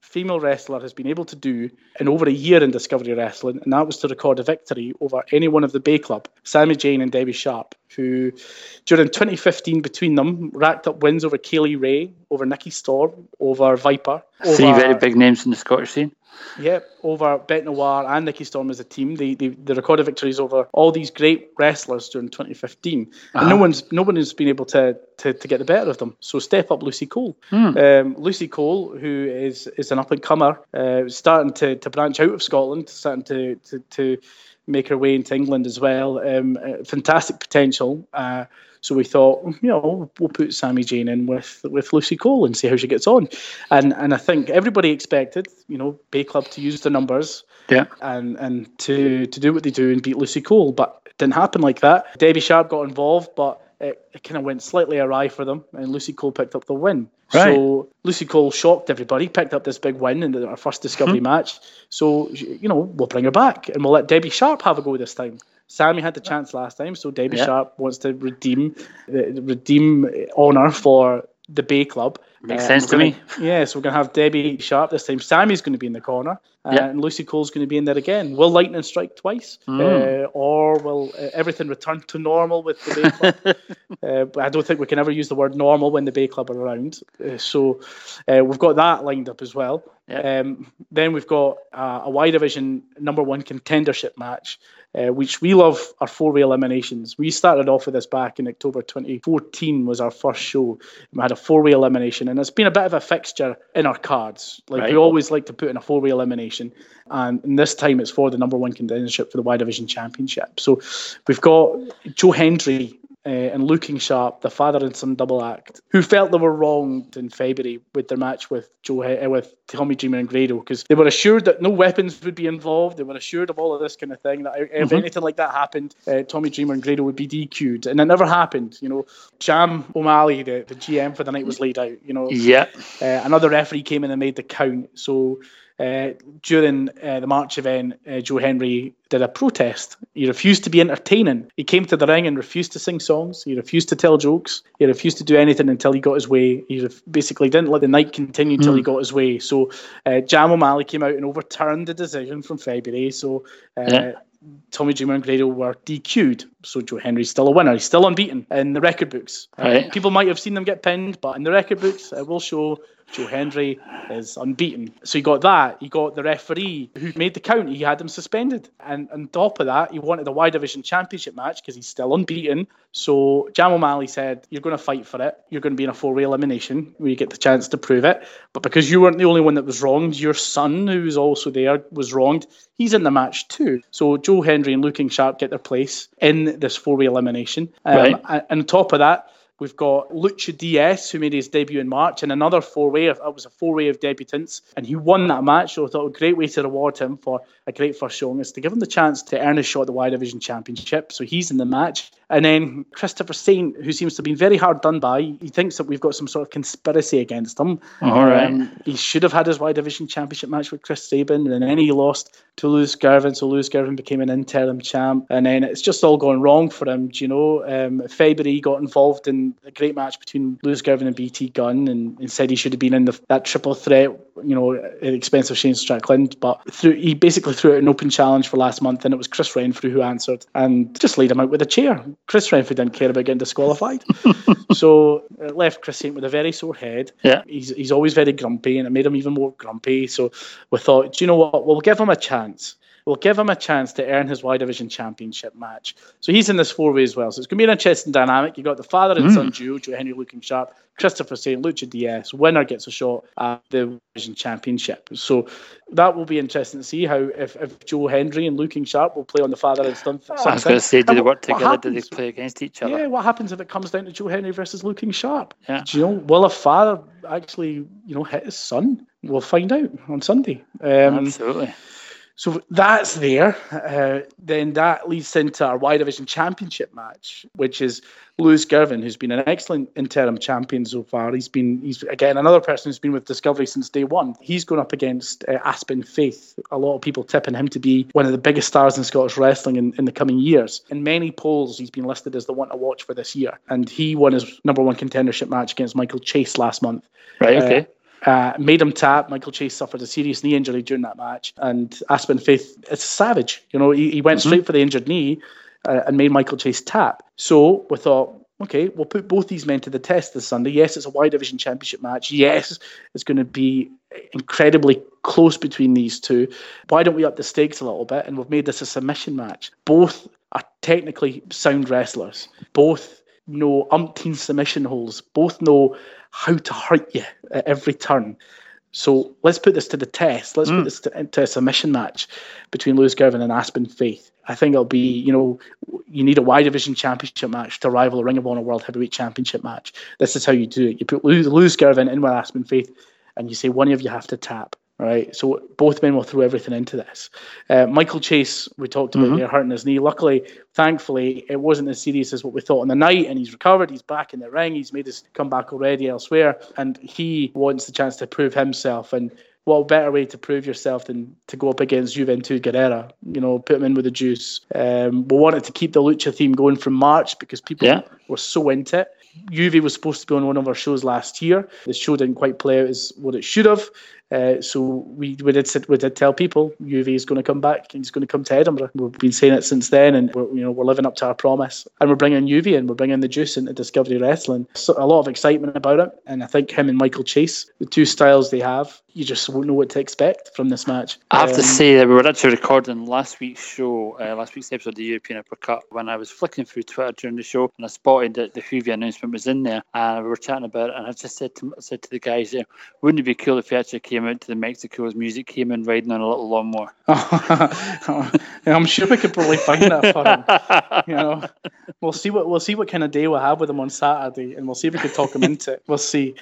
female wrestler has been able to do in over a year in Discovery Wrestling, and that was to record a victory over any one of the Bay Club, Sami Zayn and Debbie Sharp, who during twenty fifteen between them racked up wins over Kaylee Ray, over Nikki Storm, over Viper. Three over, very big names in the Scottish scene. Yep, over Beth Noir and Nikki Storm as a team. They, they, they recorded victories over all these great wrestlers during twenty fifteen. Uh-huh. And no one's no one has been able to, to, to get the better of them. So step up Lucy Cole. Hmm. Um, Lucy Cole, who is, is an up-and-comer, uh, starting to, to branch out of Scotland, starting to, to, to make her way into England as well. Um, uh, fantastic potential. Uh, So we thought, you know, we'll put Sami Zayn in with with Lucy Cole and see how she gets on. And and I think everybody expected, you know, Bay Club to use the numbers, yeah, and and to, to do what they do and beat Lucy Cole. But it didn't happen like that. Debbie Sharp got involved, but it, it kind of went slightly awry for them, and Lucy Cole picked up the win. Right. So Lucy Cole shocked everybody, picked up this big win in our first Discovery mm-hmm. match. So, you know, we'll bring her back and we'll let Debbie Sharp have a go this time. Sammy had the chance last time, so Debbie yeah. Sharp wants to redeem redeem honour for the Bay Club. Makes uh, sense to gonna, me. Yeah, so we're going to have Debbie Sharp this time. Sammy's going to be in the corner, uh, yeah. and Lucy Cole's going to be in there again. Will lightning strike twice? Mm. Uh, or will uh, everything return to normal with the Bay Club? uh, but I don't think we can ever use the word normal when the Bay Club are around. Uh, so uh, we've got that lined up as well. Yeah. Um, then we've got uh, a Y Division number one contendership match, Uh, which we love our four-way eliminations. We started off with this back in October twenty fourteen was our first show. We had a four-way elimination, and it's been a bit of a fixture in our cards. Like right. we always like to put in a four-way elimination, and, and this time it's for the number one contendership for the Y Division Championship. So we've got Joe Hendry Uh, and Looking Sharp, the father and son double act, who felt they were wronged in February with their match with Joe uh, with Tommy Dreamer and Grado, because they were assured that no weapons would be involved. They were assured of all of this kind of thing, that if mm-hmm. anything like that happened, uh, Tommy Dreamer and Grado would be D Q'd, and it never happened. You know, Jam O'Malley, the, the G M for the night, was laid out. You know, yeah. Uh, another referee came in and made the count. So. Uh, during uh, the March event, uh, Joe Hendry did a protest. He refused to be entertaining. He came to the ring and refused to sing songs. He refused to tell jokes. He refused to do anything until he got his way. He ref- basically didn't let the night continue until mm. he got his way. So uh, Jam O'Malley came out and overturned the decision from February. So uh, yeah. Tommy Dreamer and Grado were D Q'd. So Joe Hendry's still a winner. He's still unbeaten in the record books. Right. Uh, people might have seen them get pinned, but in the record books, it will show Joe Hendry is unbeaten. So you got that. You got the referee who made the count. He had him suspended. And on top of that, he wanted a Y Division Championship match because he's still unbeaten. So Jam O'Malley said, you're going to fight for it. You're going to be in a four-way elimination where you get the chance to prove it. But because you weren't the only one that was wronged, your son, who was also there, was wronged. He's in the match too. So Joe Hendry and Looking Sharp get their place in this four-way elimination. Um, right. And on top of that, we've got Lucha D S, who made his debut in March, and another four-way. It was a four-way of debutants, and he won that match. So I thought a great way to reward him for a great first showing is to give him the chance to earn his shot at the Y Division Championship. So he's in the match. And then Christopher Saint, who seems to have been very hard done by, he thinks that we've got some sort of conspiracy against him. All right. Um, he should have had his Y Division Championship match with Chris Sabin, and then he lost to Lewis Garvin, so Lewis Garvin became an interim champ. And then it's just all gone wrong for him, do you know? Um, February got involved in a great match between Lewis Garvin and B T Gunn, and, and said he should have been in the, that triple threat, you know, at the expense of Shane Strickland. But through, he basically threw out an open challenge for last month, and it was Chris Renfrew who answered and just laid him out with a chair. Chris Renfrew didn't care about getting disqualified. So it left Chris Saint with a very sore head. Yeah. He's he's always very grumpy, and it made him even more grumpy. So we thought, do you know what? We'll give him a chance. We'll give him a chance to earn his Y Division Championship match. So he's in this four-way as well. So it's going to be an interesting dynamic. You've got the father and mm. son duo, Joe Hendry Looking Sharp, Christopher Saint, Lucha D S. Winner gets a shot at the Y Division Championship. So that will be interesting to see how if, if Joe Hendry and Looking Sharp will play on the father and son. Oh, I was going to say, do they work together? Do they play against each other? Yeah, what happens if it comes down to Joe Hendry versus Looking Sharp? Yeah. Do you know, will a father actually, you know, hit his son? We'll find out on Sunday. Um, Absolutely. So that's there. Uh, then that leads into our Y Division Championship match, which is Lewis Garvin, who's been an excellent interim champion so far. He's been, he's again, another person who's been with Discovery since day one. He's going up against uh, Aspen Faith. A lot of people tipping him to be one of the biggest stars in Scottish wrestling in, in the coming years. In many polls, he's been listed as the one to watch for this year. And he won his number one contendership match against Michael Chase last month. Right, okay. Uh, uh, made him tap. Michael Chase suffered a serious knee injury during that match, and Aspen Faith is savage. You know, he, he went mm-hmm. straight for the injured knee uh, and made Michael Chase tap. So we thought, okay, we'll put both these men to the test this Sunday. Yes, it's a Y Division Championship match. Yes, it's going to be incredibly close between these two. Why don't we up the stakes a little bit? And we've made this a submission match. Both are technically sound wrestlers. Both know umpteen submission holes. Both know how to hurt you at every turn. So let's put this to the test. Let's mm. put this to, into a submission match between Lewis Girvan and Aspen Faith. I think it'll be, you know, you need a Y Division Championship match to rival a Ring of Honor World Heavyweight Championship match. This is how you do it. You put Lewis Girvan in with Aspen Faith, and you say one of you have to tap. Right, so both men will throw everything into this. Uh, Michael Chase, we talked about mm-hmm. there, hurting his knee. Luckily, thankfully, it wasn't as serious as what we thought on the night, and he's recovered. He's back in the ring. He's made his comeback already elsewhere, and he wants the chance to prove himself. And what better way to prove yourself than to go up against Juventud Guerrera? You know, put him in with the juice. Um, we wanted to keep the Lucha theme going from March because people yeah. were so into it. Juve was supposed to be on one of our shows last year. The show didn't quite play out as what it should have. Uh, so we, we did sit, we did tell people Juve is going to come back. He's going to come to Edinburgh. We've been saying it since then, and we're, you know, we're living up to our promise. And we're bringing Juve in. We're bringing the juice into Discovery Wrestling. So a lot of excitement about it. And I think him and Michael Chase, the two styles they have, you just won't know what to expect from this match. I have um, to say that we were actually recording last week's show, uh, last week's episode of the European Uppercut, when I was flicking through Twitter during the show, and I spotted that the Juve announcement was in there, and we were chatting about it, and I just said to said to the guys, yeah, wouldn't it be cool if he actually came out to the Mexico's music, came in riding on a little lawnmower? I'm sure we could probably find that for him. You know, we'll see what we'll see what kind of day we'll have with him on Saturday, and we'll see if we can talk him into it. We'll see.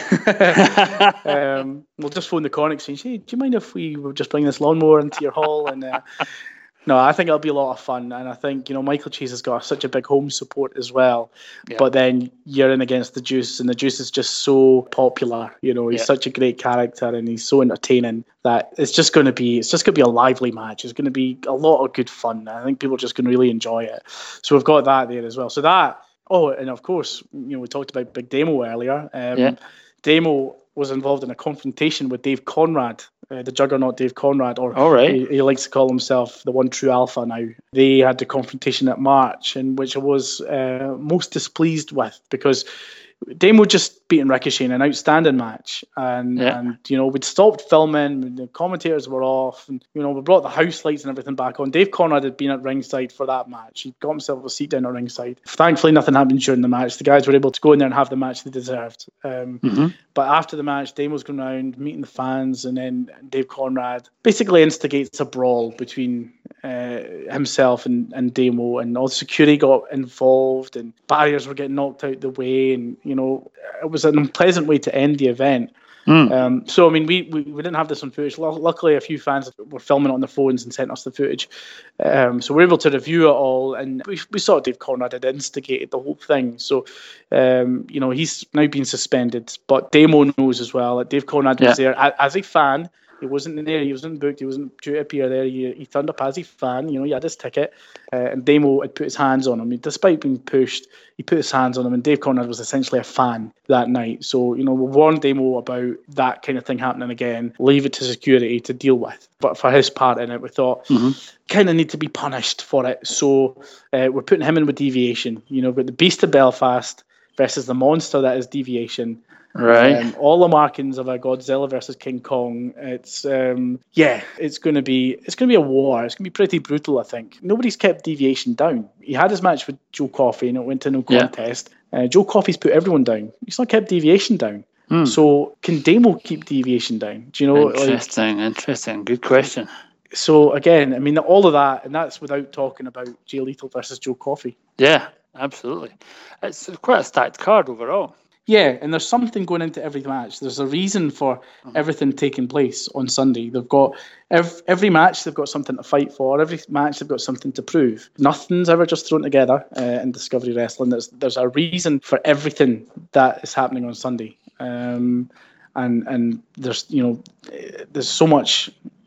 um, we'll just phone the Conics and say, hey, do you mind if we just bring this lawnmower into your hall? And uh, no, I think it'll be a lot of fun. And I think, you know, Michael Chase has got such a big home support as well. Yeah. But then you're in against the Juice, and the Juice is just so popular. You know, he's yeah. such a great character, and he's so entertaining that it's just going to be it's just going to be a lively match. It's going to be a lot of good fun. I think people are just going to really enjoy it. So we've got that there as well. So that, oh, and of course, you know, we talked about Big Damo earlier. Um, yeah. Damo was involved in a confrontation with Dave Conrad, uh, the juggernaut Dave Conrad, or All right. he, he likes to call himself the one true alpha now. They had the confrontation at March, in which I was uh, most displeased with, because Damo just beating Ricochet in an outstanding match, and yeah. and you know, we'd stopped filming, the commentators were off, and you know, we brought the house lights and everything back on. Dave Conrad had been at ringside for that match. He got himself a seat down at ringside. Thankfully, nothing happened during the match. The guys were able to go in there and have the match they deserved. Um, mm-hmm. But after the match, Damo's going around meeting the fans, and then Dave Conrad basically instigates a brawl between uh, himself and, and Damo, and all the security got involved, and barriers were getting knocked out the way, and you know, it was an unpleasant way to end the event. Mm. Um, so, I mean, we, we, we didn't have this on footage. L- luckily, a few fans were filming it on their phones and sent us the footage. Um, so we were able to review it all, and we, we saw Dave Conrad had instigated the whole thing. So, um, you know, he's now been suspended. But Damo knows as well that Dave Conrad was yeah. there a- as a fan. He wasn't in there. He wasn't booked. He wasn't due to appear there. He, he turned up as a fan. You know, he had his ticket. Uh, and Damo had put his hands on him. Despite being pushed, he put his hands on him. And Dave Conrad was essentially a fan that night. So, you know, we warned Damo about that kind of thing happening again. Leave it to security to deal with. But for his part in it, we thought, mm-hmm. kind of need to be punished for it. So uh, we're putting him in with Deviation. You know, we've got the Beast of Belfast versus the monster that is Deviation. Right. Um, all the markings of a Godzilla versus King Kong. It's um, yeah, it's going to be it's going to be a war. It's going to be pretty brutal, I think. Nobody's kept Deviation down. He had his match with Joe Coffey, and it went to no contest. Yeah. Uh, Joe Coffey's put everyone down. He's not kept Deviation down. Hmm. So can Damo keep Deviation down? Do you know? Interesting, like, interesting. Good question. So again, I mean, all of that, and that's without talking about Jay Lethal versus Joe Coffey. Yeah, absolutely. It's quite a stacked card overall. Yeah, and there's something going into every match. There's a reason for everything taking place on Sunday. They've got every, every match, they've got something to fight for. Every match, they've got something to prove. Nothing's ever just thrown together uh, in Discovery Wrestling. There's there's a reason for everything that is happening on Sunday. Um, and and there's you know there's so much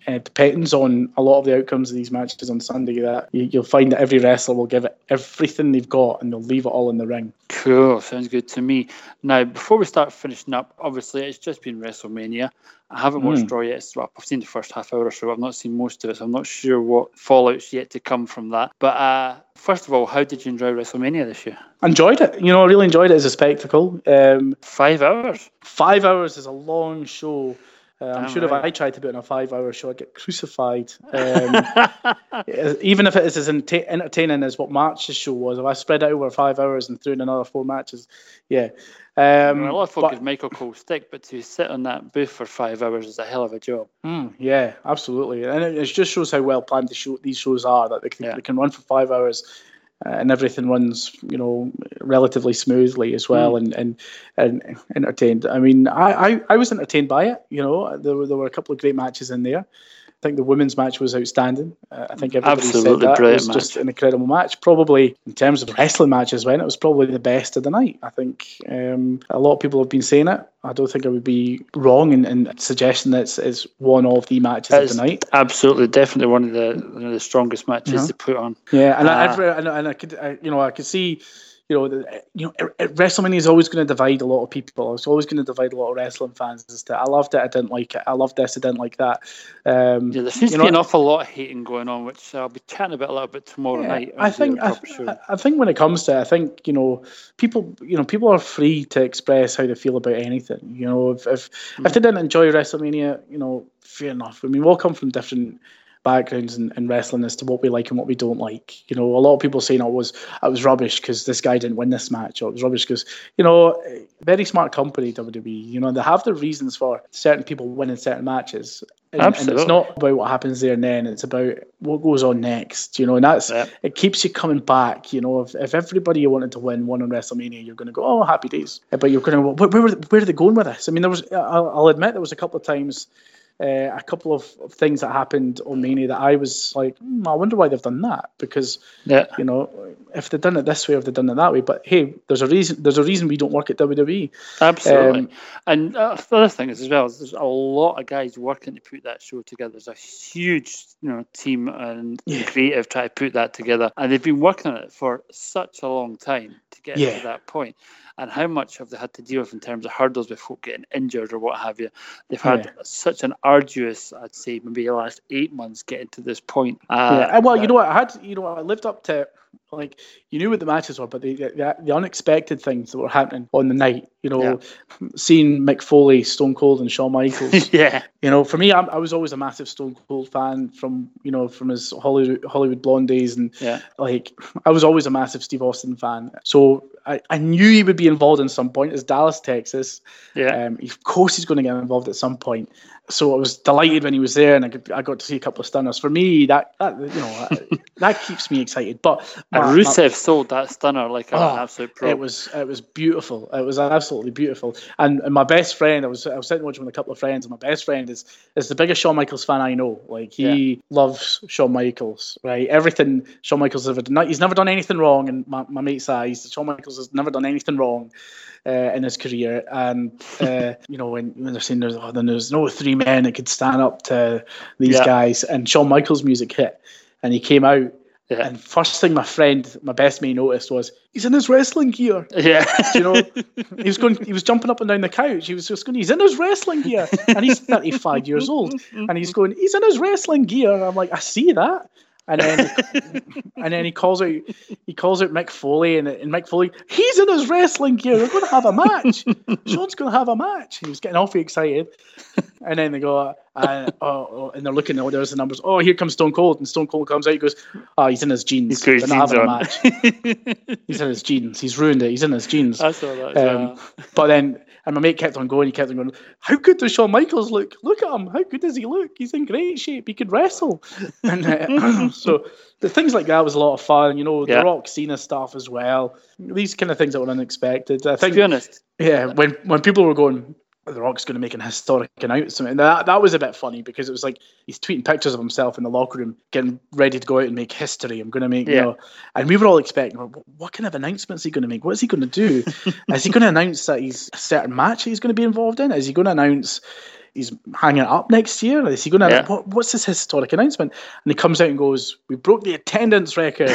uh, depends on a lot of the outcomes of these matches on Sunday, that you, you'll find that every wrestler will give it everything they've got and they'll leave it all in the ring. Cool, sounds good to me. Now, before we start finishing up, obviously it's just been WrestleMania. I haven't watched mm. Raw yet. So I've seen the first half hour or so. I've not seen most of it, so I'm not sure what fallout's yet to come from that. But uh, first of all, how did you enjoy WrestleMania this year? Enjoyed it. You know, I really enjoyed it as a spectacle. Um, five hours? Five hours is a long show. Uh, I'm Damn sure right. if I tried to do it on a five-hour show, I'd get crucified. Um, even if it is as entertaining as what March's show was, if I spread it over five hours and threw in another four matches, yeah. Um, well, a lot of folk give Michael Cole stick, but to sit on that booth for five hours is a hell of a job. Mm, yeah, absolutely, and it, it just shows how well planned the show, these shows are. That they can, yeah. they can run for five hours. Uh, and everything runs, you know, relatively smoothly as well, mm. and, and and entertained. I mean, I, I, I was entertained by it. You know, there were there were a couple of great matches in there. I think the women's match was outstanding. Uh, I think everybody Absolutely said that. It was match. just an incredible match. Probably, in terms of wrestling matches, when it was probably the best of the night. I think um, a lot of people have been saying it. I don't think I would be wrong in, in suggesting that it's, it's one of the matches it's of the night. Absolutely, definitely one of the one of the strongest matches mm-hmm. to put on. Yeah, and, uh, I, and, and I could, I, you know, I could see. You know, the, you know, WrestleMania is always going to divide a lot of people. It's always going to divide a lot of wrestling fans. As to, I loved it, I didn't like it. I loved this, I didn't like that. Um, yeah, there seems to be an awful lot of hating going on, which I'll be chatting about a little bit tomorrow yeah, night. I think, I, I, I think when it comes to, it, I think you know, people, you know, people are free to express how they feel about anything. You know, if if, mm. if they didn't enjoy WrestleMania, you know, fair enough. I mean, we all come from different backgrounds in, in wrestling as to what we like and what we don't like. You know, a lot of people saying it was it was rubbish because this guy didn't win this match, or it was rubbish because, you know, very smart company, W W E. You know, they have their reasons for certain people winning certain matches. And, and it's not about what happens there and then, it's about what goes on next, you know, and that's, yeah. it keeps you coming back, you know, if, if everybody you wanted to win won on WrestleMania, you're going to go, oh, happy days. But you're going to go, where, where, where are they going with this? I mean, there was, I'll, I'll admit there was a couple of times Uh, a couple of, of things that happened on Mania that I was like, hmm, I wonder why they've done that, because yeah. you know, if they've done it this way or if they've done it that way, but hey, there's a reason there's a reason we don't work at W W E. Absolutely. Um, and uh, the other thing is as well is there's a lot of guys working to put that show together. There's a huge, you know, team and yeah. creative try to put that together, and they've been working on it for such a long time to get yeah. to that point. And how much have they had to deal with in terms of hurdles with folk getting injured or what have you? They've had yeah. such an arduous, I'd say, maybe the last eight months getting to this point. Uh, yeah. Well, you know what? I had, you know, I lived up to, like, you knew what the matches were, but the the, the unexpected things that were happening on the night. You know, yeah. seeing Mick Foley, Stone Cold, and Shawn Michaels. yeah. You know, for me, I'm, I was always a massive Stone Cold fan from, you know, from his Hollywood Hollywood Blonde days, and yeah. like I was always a massive Steve Austin fan. So I, I knew he would be involved in some point. It's Dallas, Texas. Yeah. Um, of course, he's going to get involved at some point. So I was delighted when he was there, and I could, I got to see a couple of stunners. For me, that, that you know that, that keeps me excited. But and my, Rusev my, sold that stunner like oh, an absolute pro. It was it was beautiful. It was absolutely beautiful. And, and my best friend, I was I was sitting watching with a couple of friends, and my best friend is is the biggest Shawn Michaels fan I know. Like he yeah. loves Shawn Michaels, right? Everything Shawn Michaels ever done. He's never done anything wrong in my, my mate's eyes. Shawn Michaels has never done anything wrong. Uh, in his career, and uh, you know when, when they're saying there's, oh, then there's no three men that could stand up to these yeah. guys, and Shawn Michaels' music hit, and he came out, yeah. and first thing my friend, my best mate, noticed was he's in his wrestling gear. Yeah, you know, he was going, he was jumping up and down the couch. He was just going, he's in his wrestling gear, and he's thirty-five years old, and he's going, he's in his wrestling gear. And I'm like, I see that. And then, and then he calls out, he calls out Mick Foley, and, and Mick Foley, he's in his wrestling gear. We're going to have a match. Shawn's going to have a match. He was getting awfully excited, and then they go, uh, oh, oh, and they're looking. Oh, there's the numbers. Oh, here comes Stone Cold, and Stone Cold comes out. He goes, oh, he's in his jeans. He's They're not having on. a match. He's in his jeans. He's ruined it. He's in his jeans. I saw that. Um, yeah. But then. And my mate kept on going, he kept on going, how good does Shawn Michaels look? Look at him. How good does he look? He's in great shape. He could wrestle. And uh, so the things like that was a lot of fun. You know, yeah. the Rock Cena stuff as well. These kind of things that were unexpected. I think, to be honest. Yeah, when, when people were going, The Rock's going to make an historic announcement. And that, that was a bit funny because it was like he's tweeting pictures of himself in the locker room getting ready to go out and make history. I'm going to make, yeah. you know, and we were all expecting, well, what kind of announcement is he going to make? What is he going to do? Is he going to announce that he's a certain match he's going to be involved in? Is he going to announce, he's hanging it up next year? Is he going to? Yeah. What, what's this historic announcement? And he comes out and goes, "We broke the attendance record."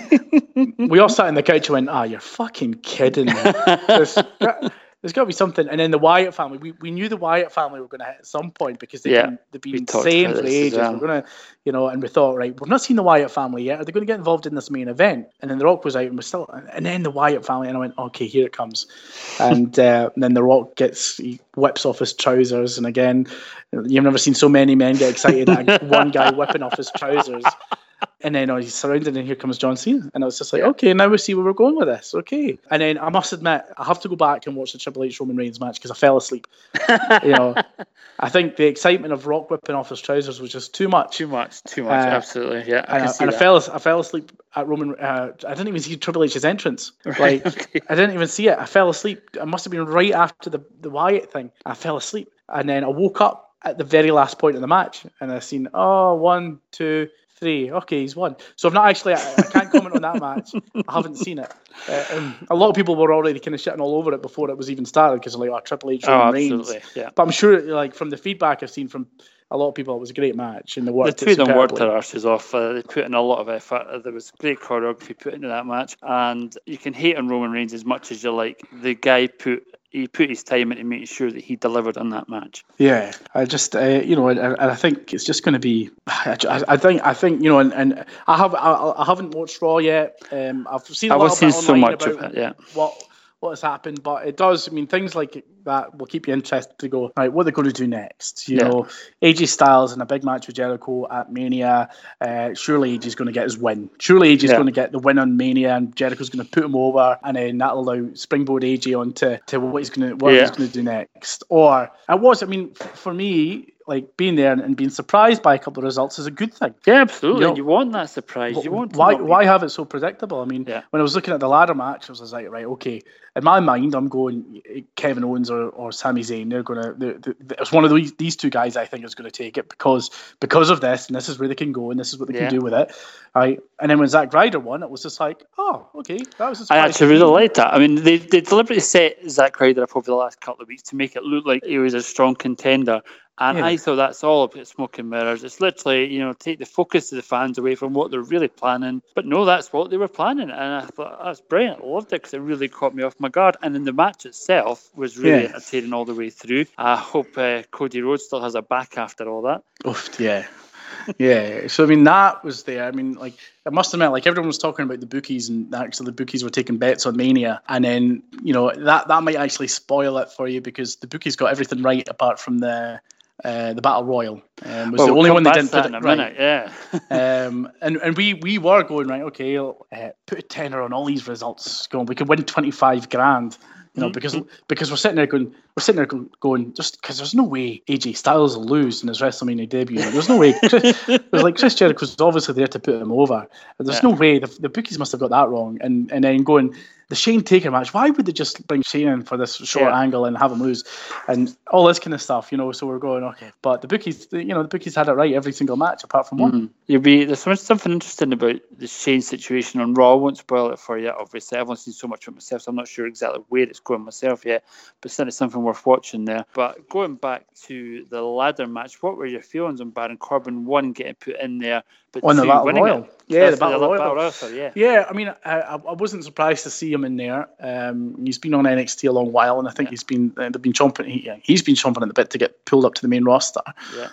We all sat on the couch and went, "Ah, you're fucking kidding me." There's, there's got to be something. And then the Wyatt family, we, we knew the Wyatt family were going to hit at some point because they've Yeah. been, they've been saying for this ages, as well. we're going to, you know, and we thought, right, we've not seen the Wyatt family yet. Are they going to get involved in this main event? And then The Rock was out and we're still, and then the Wyatt family, and I went, okay, here it comes. And, uh, and then The Rock gets, he whips off his trousers. And again, you've never seen so many men get excited at one guy whipping off his trousers. And then oh, he's surrounded, and here comes John Cena. And I was just like, Yeah. okay, now we see where we're going with this. Okay. And then I must admit, I have to go back and watch the Triple H Roman Reigns match because I fell asleep. You know, I think the excitement of Rock whipping off his trousers was just too much. Too much, too much, Uh, absolutely. Yeah, I And, can I, see and I that. fell, I fell asleep at Roman. Uh, I didn't even see Triple H's entrance. Right, Like, okay. I didn't even see it. I fell asleep. I must have been right after the the Wyatt thing. I fell asleep, and then I woke up at the very last point of the match, and I seen oh one, two, three. Okay, he's won. So I've not actually. I, I can't comment on that match. I haven't seen it. Uh, um, a lot of people were already kind of shitting all over it before it was even started because like, oh, Triple H, Oh, Roman Reigns. absolutely, yeah. But I'm sure, like from the feedback I've seen from a lot of people, it was a great match, and they The worked two it of them worked superbly. their arses off. Uh, they put in a lot of effort. Uh, there was great choreography put into that match, and you can hate on Roman Reigns as much as you like. The guy put he put his time into making sure that he delivered on that match. Yeah, I just uh, you know, and, and I think it's just going to be. I, I think I think you know, and, and I have I, I haven't watched Raw yet. Um, I've seen a I little was seeing bit so online much about of it. Yeah. what what has happened, but it does. I mean, things like that will keep you interested to go, right, what are they going to do next? You Yeah. know, A J Styles in a big match with Jericho at Mania. Uh, surely A J's going to get his win. Surely A J's Yeah. going to get the win on Mania, and Jericho's going to put him over, and then that'll allow springboard A J onto to what he's going to what Yeah. he's going to do next. Or it was, I mean, f- for me, like being there and being surprised by a couple of results is a good thing. Yeah, absolutely. You know, You want that surprise. You want to why not be- why have it so predictable? I mean, Yeah. when I was looking at the ladder match, I was like, right, okay. In my mind, I'm going Kevin Owens or, or Sami Zayn. They're gonna. They're, they're, it's one of these these two guys I think is going to take it because because of this, and this is where they can go, and this is what they Yeah. can do with it. Right. And then when Zack Ryder won, it was just like, oh, okay, that was. A I surprise actually to me. really liked that. I mean, they, they deliberately set Zack Ryder up over the last couple of weeks to make it look like he was a strong contender. And Yeah. I thought that's all about smoke and mirrors. It's literally, you know, take the focus of the fans away from what they're really planning. But no, that's what they were planning. And I thought, that's brilliant. I loved it because it really caught me off my guard. And then the match itself was really Yeah. entertaining all the way through. I hope uh, Cody Rhodes still has a back after all that. Oof, yeah. Yeah, so I mean that was there. I mean, like I must admit, like everyone was talking about the bookies, and actually the bookies were taking bets on Mania, and then you know that that might actually spoil it for you because the bookies got everything right apart from the uh, the Battle Royal. Um, was Well, the we'll only come one they back didn't to that put in a it right. minute, yeah. Um, and and we we were going right. Okay, uh, put a tenner on all these results. Going, we could win twenty five grand. You know, Mm-hmm. because because we're sitting there going, we're sitting there go- going, just because there's no way A J Styles will lose in his WrestleMania debut. There's no way. Chris, there's like Chris Jericho's obviously there to put him over. There's Yeah. no way the, the bookies must have got that wrong. And and then going the Shane Taker match. Why would they just bring Shane in for this short Yeah. angle and have him lose, and all this kind of stuff? You know, so we're going okay. But the bookies, you know, the bookies had it right every single match apart from one. Mm. You'll be there's some- something interesting about the Shane situation on Raw. I won't spoil it for you. Obviously, I've only seen so much of it myself, so I'm not sure exactly where it's going myself yet. But certainly something worth watching there. But going back to the ladder match, what were your feelings on Baron Corbin? One, getting put in there, but On the two, Battle winning Royal. it. Yeah, the That's Battle Royal. Battle Royal, sorry, yeah. Yeah, I mean, I, I wasn't surprised to see him in there. Um, he's been on N X T a long while, and I think Yeah. he's been uh, they've been chomping. He, yeah, he's been chomping at the bit to get pulled up to the main roster. Yeah.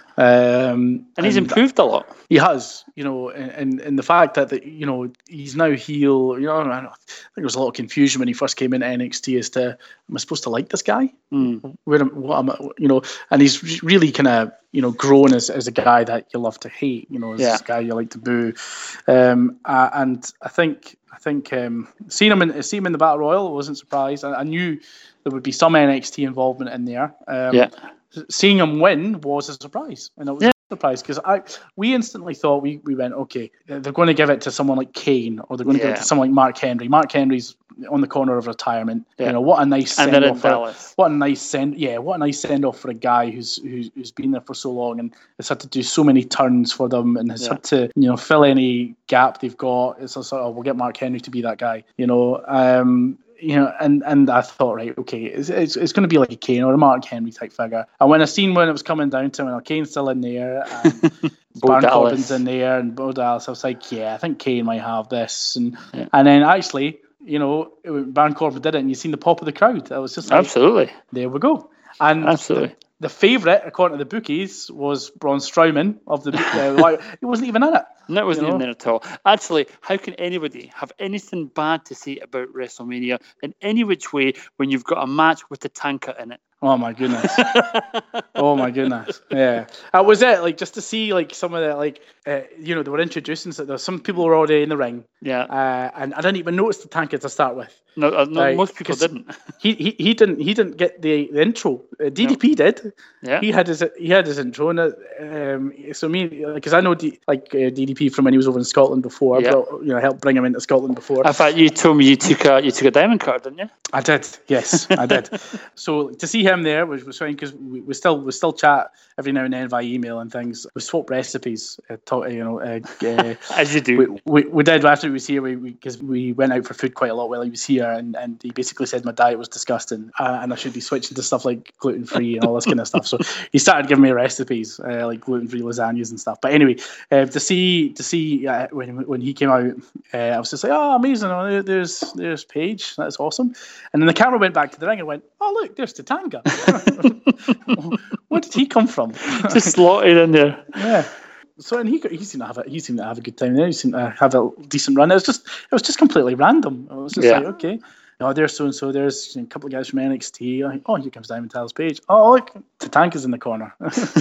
Um, And he's improved a lot. He has, you know, and, and, and the fact that, the, you know, he's now heel, you know, I, don't know, I think there was a lot of confusion when he first came into N X T as to, am I supposed to like this guy? Mm. Where am, what am I, you know, and he's really kind of, you know, grown as, as a guy that you love to hate, you know, as Yeah. this guy you like to boo. Um, uh, and I think, I think um, seeing him in seeing him in the Battle Royal, I wasn't surprised. I, I knew there would be some N X T involvement in there. Um, Yeah. Seeing him win was a surprise, and it was Yeah. a surprise because I we instantly thought we, we went okay, they're going to give it to someone like Kane, or they're going to give it Yeah. to someone like Mark Henry. Mark Henry's on the corner of retirement. Yeah. You know, what a nice And send they're in off for, Dallas. what a nice send yeah what a nice send off for a guy who's, who's who's been there for so long and has had to do so many turns for them and has Yeah. had to, you know, fill any gap they've got. It's a sort of, we'll get Mark Henry to be that guy, you know. Um you know, and, and I thought, right, okay, it's it's, it's going to be like a Kane or a Mark Henry type figure. And when I seen when it was coming down to when Kane's still in there and Baron Corbin's in there and Bo Dallas, I was like, yeah, I think Kane might have this. And yeah. and then actually, you know, Baron Corbin did it, and you seen the pop of the crowd. I was just like, absolutely, there we go. And absolutely. The, the favourite, according to the bookies, was Braun Strowman of the. Uh, he wasn't even in it. No, it wasn't you know? even in it at all. Actually, how can anybody have anything bad to say about WrestleMania in any which way when you've got a match with the tanker in it? Oh my goodness! Oh my goodness! Yeah, that was it. Like just to see like some of the like uh, you know they were introducing so there were some people were already in the ring. Yeah. Uh, and I didn't even notice the tanker to start with. No, uh, no, uh, most people didn't. He, he he didn't he didn't get the, the intro. Uh, D D P no. did. Yeah. He had his he had his intro and um, so me because I know D, like uh, D D P from when he was over in Scotland before. Yeah. Brought, you know, helped bring him into Scotland before. In fact, you told me you took a you took a diamond card, didn't you? I did. Yes, I did. So to see him there was, was fine because we, we still we still chat every now and then via email and things. We swap recipes. Uh, talk, you know, uh, uh, as you do. We, we, we did after he was here. We because we, we went out for food quite a lot while he was here, and, and he basically said my diet was disgusting uh, and I should be switching to stuff like gluten free and all this kind of stuff. So he started giving me recipes uh, like gluten free lasagnas and stuff. But anyway, uh, to see to see uh, when when he came out, uh, I was just like, oh, amazing! Oh, there's there's Paige. That's awesome. And then the camera went back to the ring and went, oh look, there's Tatanka. Where did he come from? Just slotted in there. Yeah. So and he he seemed to have a he seemed to have a good time there. He seemed to have a decent run. It was just it was just completely random. It was just yeah. like okay. Oh, there's so and so. There's a couple of guys from N X T. Oh, here comes Diamond Dallas Page. Oh, look, Tatanka's in the corner.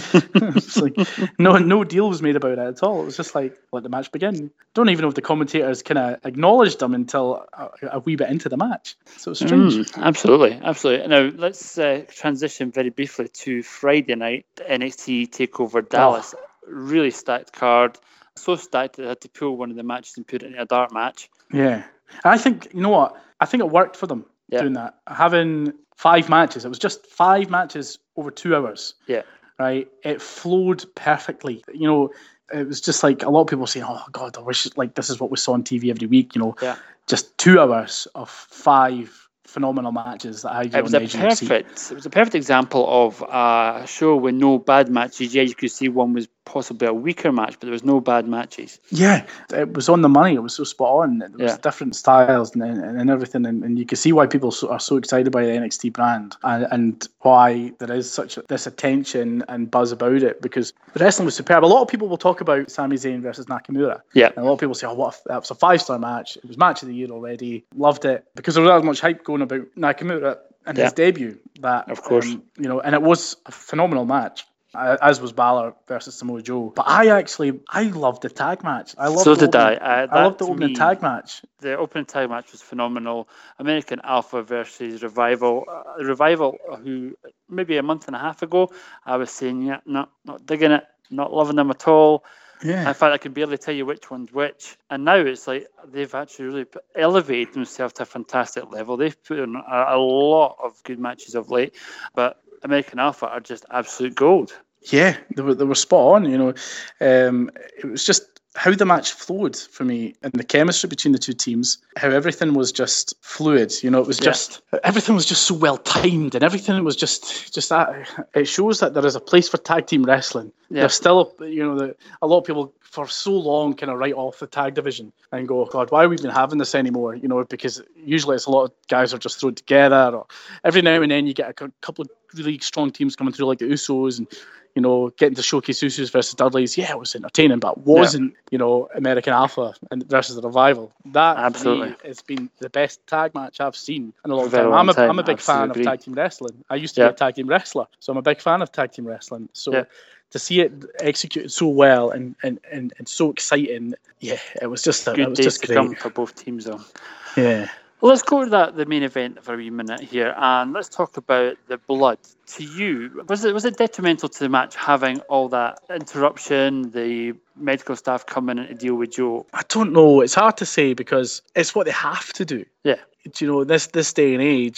It's like no, no deal was made about it at all. It was just like let the match begin. Don't even know if the commentators kind of acknowledged them until a, a wee bit into the match. So it's strange. Mm, absolutely, absolutely. Now let's uh, transition very briefly to Friday night N X T Takeover Dallas. Oh. Really stacked card. So stacked that they had to pull one of the matches and put it in a dark match. Yeah. I think, you know what? I think it worked for them yeah. doing that. Having five matches. It was just five matches over two hours. Yeah. Right? It flowed perfectly. You know, it was just like a lot of people saying, oh, God, I wish like this is what we saw on T V every week. You know, yeah. just two hours of five phenomenal matches that I it was a perfect it was a perfect example of a show with no bad matches. Yeah, you could see one was possibly a weaker match, but there was no bad matches. Yeah, it was on the money. It was so spot on. There was yeah. different styles and, and, and everything, and, and you can see why people so, are so excited by the N X T brand and, and why there is such a, this attention and buzz about it, because the wrestling was superb. A lot of people will talk about Sami Zayn versus Nakamura. Yeah, and a lot of people say, "Oh, what? A, that was a five-star match. It was match of the year already. Loved it," because there was that much hype going about Nakamura and yeah. his debut. That of course, um, you know, and it was a phenomenal match. As was Balor versus Samoa Joe. But I actually, I loved the tag match. I loved so the did opening, I. Uh, I loved the opening me, tag match. The opening tag match was phenomenal. American Alpha versus Revival. Uh, Revival, who maybe a month and a half ago, I was saying, yeah, no, not digging it, not loving them at all. Yeah. In fact, I can barely tell you which one's which. And now it's like they've actually really elevated themselves to a fantastic level. They've put in a, a lot of good matches of late, but American Alpha are just absolute gold. Yeah, they were, they were spot on, you know. Um, it was just how the match flowed for me and the chemistry between the two teams, how everything was just fluid, you know, it was just, yeah. everything was just so well timed and everything was just, just that. It shows that there is a place for tag team wrestling. Yeah. There's still, you know, the, a lot of people for so long kind of write off the tag division and go, oh God, why are we even having this anymore? You know, because usually it's a lot of guys are just thrown together, or every now and then you get a couple of really strong teams coming through like the Usos and, you know, getting to showcase Usos versus Dudleys. Yeah, it was entertaining, but wasn't, yeah. you know, American Alpha and versus the Revival. That absolutely has been the best tag match I've seen in a long Very time. long I'm a, time. I'm a big Absolutely fan agree. of tag team wrestling. I used to yeah. be a tag team wrestler, so I'm a big fan of tag team wrestling. So yeah. to see it executed so well and, and, and, and so exciting, yeah, it was just good it was days just to great. come for both teams, though. Yeah. Well, let's go to that the main event for a wee minute here, and let's talk about the blood. To you, was it was it detrimental to the match having all that interruption, the medical staff coming in to deal with Joe? I don't know. It's hard to say because it's what they have to do. Yeah. Do you know, this this day and age,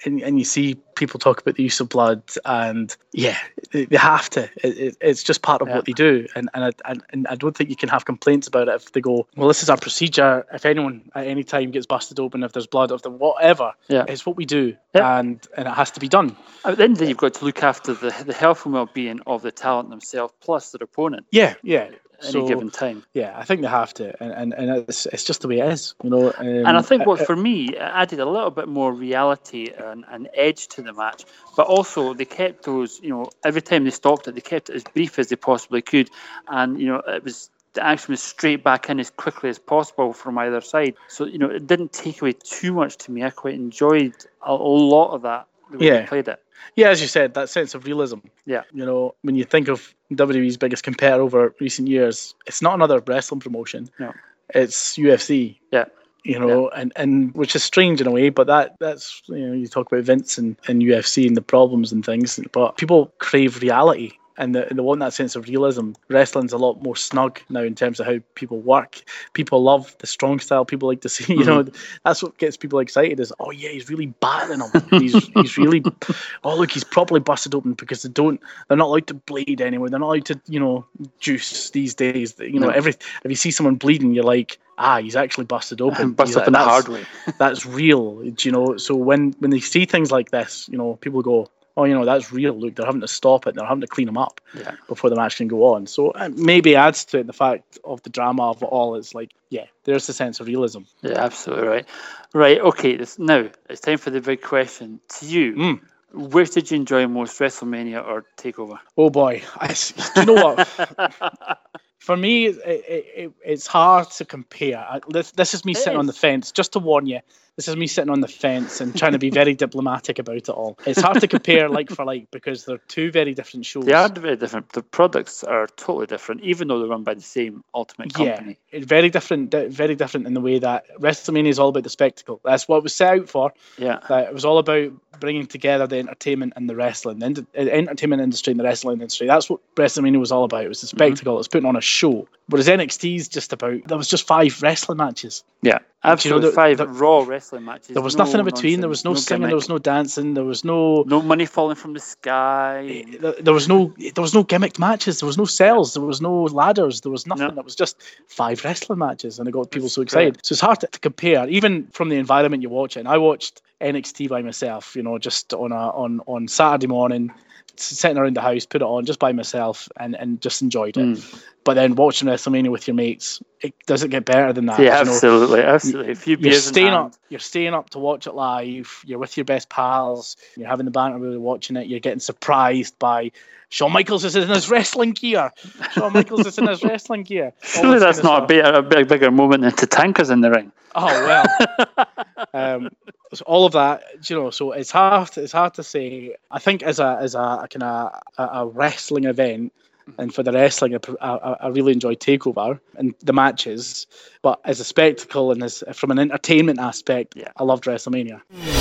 and, and you see people talk about the use of blood, and yeah, they, they have to. It, it, it's just part of Yeah. what they do, and and I, and and I don't think you can have complaints about it if they go, well, this is our procedure. If anyone at any time gets busted open, if there's blood, if the whatever, Yeah. it's what we do, Yeah. and and it has to be done. At the end of the day, you've got to look after the, the health and well-being of the talent themselves, plus their opponent. Yeah, yeah. Any So, given time. Yeah, I think they have to, and and, and it's it's just the way it is, you know. Um, And I think what uh, for me it added a little bit more reality and, and edge to the match, but also they kept those, you know, every time they stopped it, they kept it as brief as they possibly could, and you know, it was the action was straight back in as quickly as possible from either side. So you know, it didn't take away too much to me. I quite enjoyed a, a lot of that the way Yeah. they played it. Yeah, as you said, that sense of realism. Yeah. You know, when you think of W W E's biggest competitor over recent years, it's not another wrestling promotion. No. It's U F C. Yeah. You know, and, and which is strange in a way, but that that's, you know, you talk about Vince and, and U F C and the problems and things, but people crave reality. And they, they want that sense of realism. Wrestling's a lot more snug now in terms of how people work. People love the strong style. People like to see, you know, that's what gets people excited is, oh yeah, he's really battering him. He's he's really, oh look, he's properly busted open because they don't, they're not allowed to bleed anymore. They're not allowed to, you know, juice these days. You know, No. every if you see someone bleeding, you're like, ah, he's actually busted open. Bust He's up like, in the that's- hard way. That's real, you know. So when when they see things like this, you know, people go, oh, you know, that's real. Look, they're having to stop it. They're having to clean them up Yeah. before the match can go on. So it maybe adds to it the fact of the drama of it all. It's like, yeah, there's the sense of realism. Yeah, absolutely right. Right, okay, this, now it's time for the big question. To you, Mm. which did you enjoy most, WrestleMania or TakeOver? Oh boy, I, do you know what? For me, it, it, it, it's hard to compare. I, this, this is me It sitting on is. the fence. Just to warn you, this is me sitting on the fence and trying to be very diplomatic about it all. It's hard to compare like for like because they're two very different shows. They are very different. The products are totally different, even though they're run by the same Ultimate Company. Yeah, it's very different. di- Very different in the way that WrestleMania is all about the spectacle. That's what it was set out for. Yeah. That it was all about bringing together the entertainment and the wrestling, the ent- uh, entertainment industry and the wrestling industry. That's what WrestleMania was all about. It was the spectacle. It was putting on a show. Whereas N X T is just about, there was just five wrestling matches. Yeah, absolutely. the- Five the- Raw wrestling matches. There was no nothing in between. There was no, nonsense, singing. gimmick, There was no dancing. There was no. no money falling from the sky. There there was no. There was no gimmicked matches. There was no cells. There was no ladders. There was nothing. No. It was just five wrestling matches, and it got people That's so excited. So it's hard to, to compare, even from the environment you watch it. And I watched N X T by myself, you know, just on a on on Saturday morning, sitting around the house, put it on just by myself, and and just enjoyed it. Mm. But then watching WrestleMania with your mates, it doesn't get better than that. Yeah, you know? absolutely, absolutely. A few You're beers in staying hand. up. You're staying up to watch it live. You're with your best pals. You're having the banter while you're watching it. You're getting surprised by Shawn Michaels is in his wrestling gear. Shawn Michaels is in his wrestling gear. All Surely this that's kind of not a, stuff. big, a big, bigger moment than Tatanka's in the ring. Oh well. um, so all of that, you know. So it's hard. It's hard to say. I think as a as a kind of a, a wrestling event. And for the wrestling, I, I, I really enjoy TakeOver and the matches. But as a spectacle and as from an entertainment aspect, Yeah. I loved WrestleMania.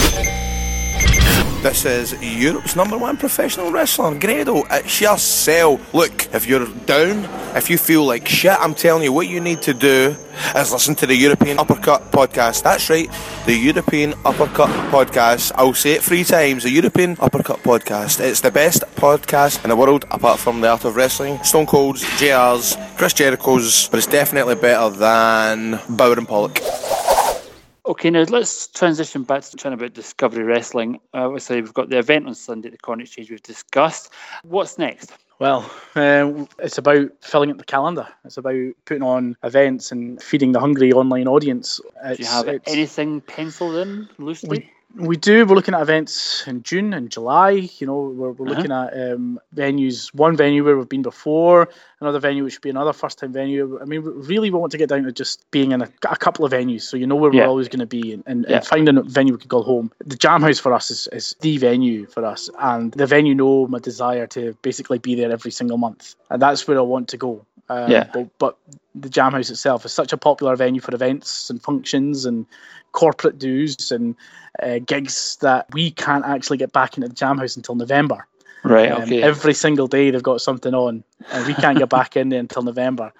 This is Europe's number one professional wrestler, Grado. It's yourself. Look, if you're down, if you feel like shit, I'm telling you, what you need to do is listen to the European Uppercut Podcast. That's right, the European Uppercut Podcast. I'll say it three times, the European Uppercut Podcast. It's the best podcast in the world, apart from the Art of Wrestling, Stone Cold's, J R's, Chris Jericho's, but it's definitely better than Bauer and Pollock. Okay, now let's transition back to chatting about Discovery Wrestling. Uh, obviously, we've got the event on Sunday at the Corn Exchange we've discussed. What's next? Well, um, it's about filling up the calendar. It's about putting on events and feeding the hungry online audience. It's, Do you have it's- anything penciled in loosely? We do. We're looking at events in June and July. You know, we're, we're Uh-huh. looking at um, venues. One venue where we've been before, another venue which would be another first-time venue. I mean, we really want to get down to just being in a, a couple of venues, so you know where Yeah. we're always going to be, and, and, Yeah. and finding a venue we could call home. The Jam House for us is, is the venue for us, and the venue know my desire to basically be there every single month, and that's where I want to go. Um, Yeah. But, but the Jam House itself is such a popular venue for events and functions and corporate dues and uh, gigs that we can't actually get back into the Jam House until November. Right, Um, okay. Every single day they've got something on, and we can't get back in there until November.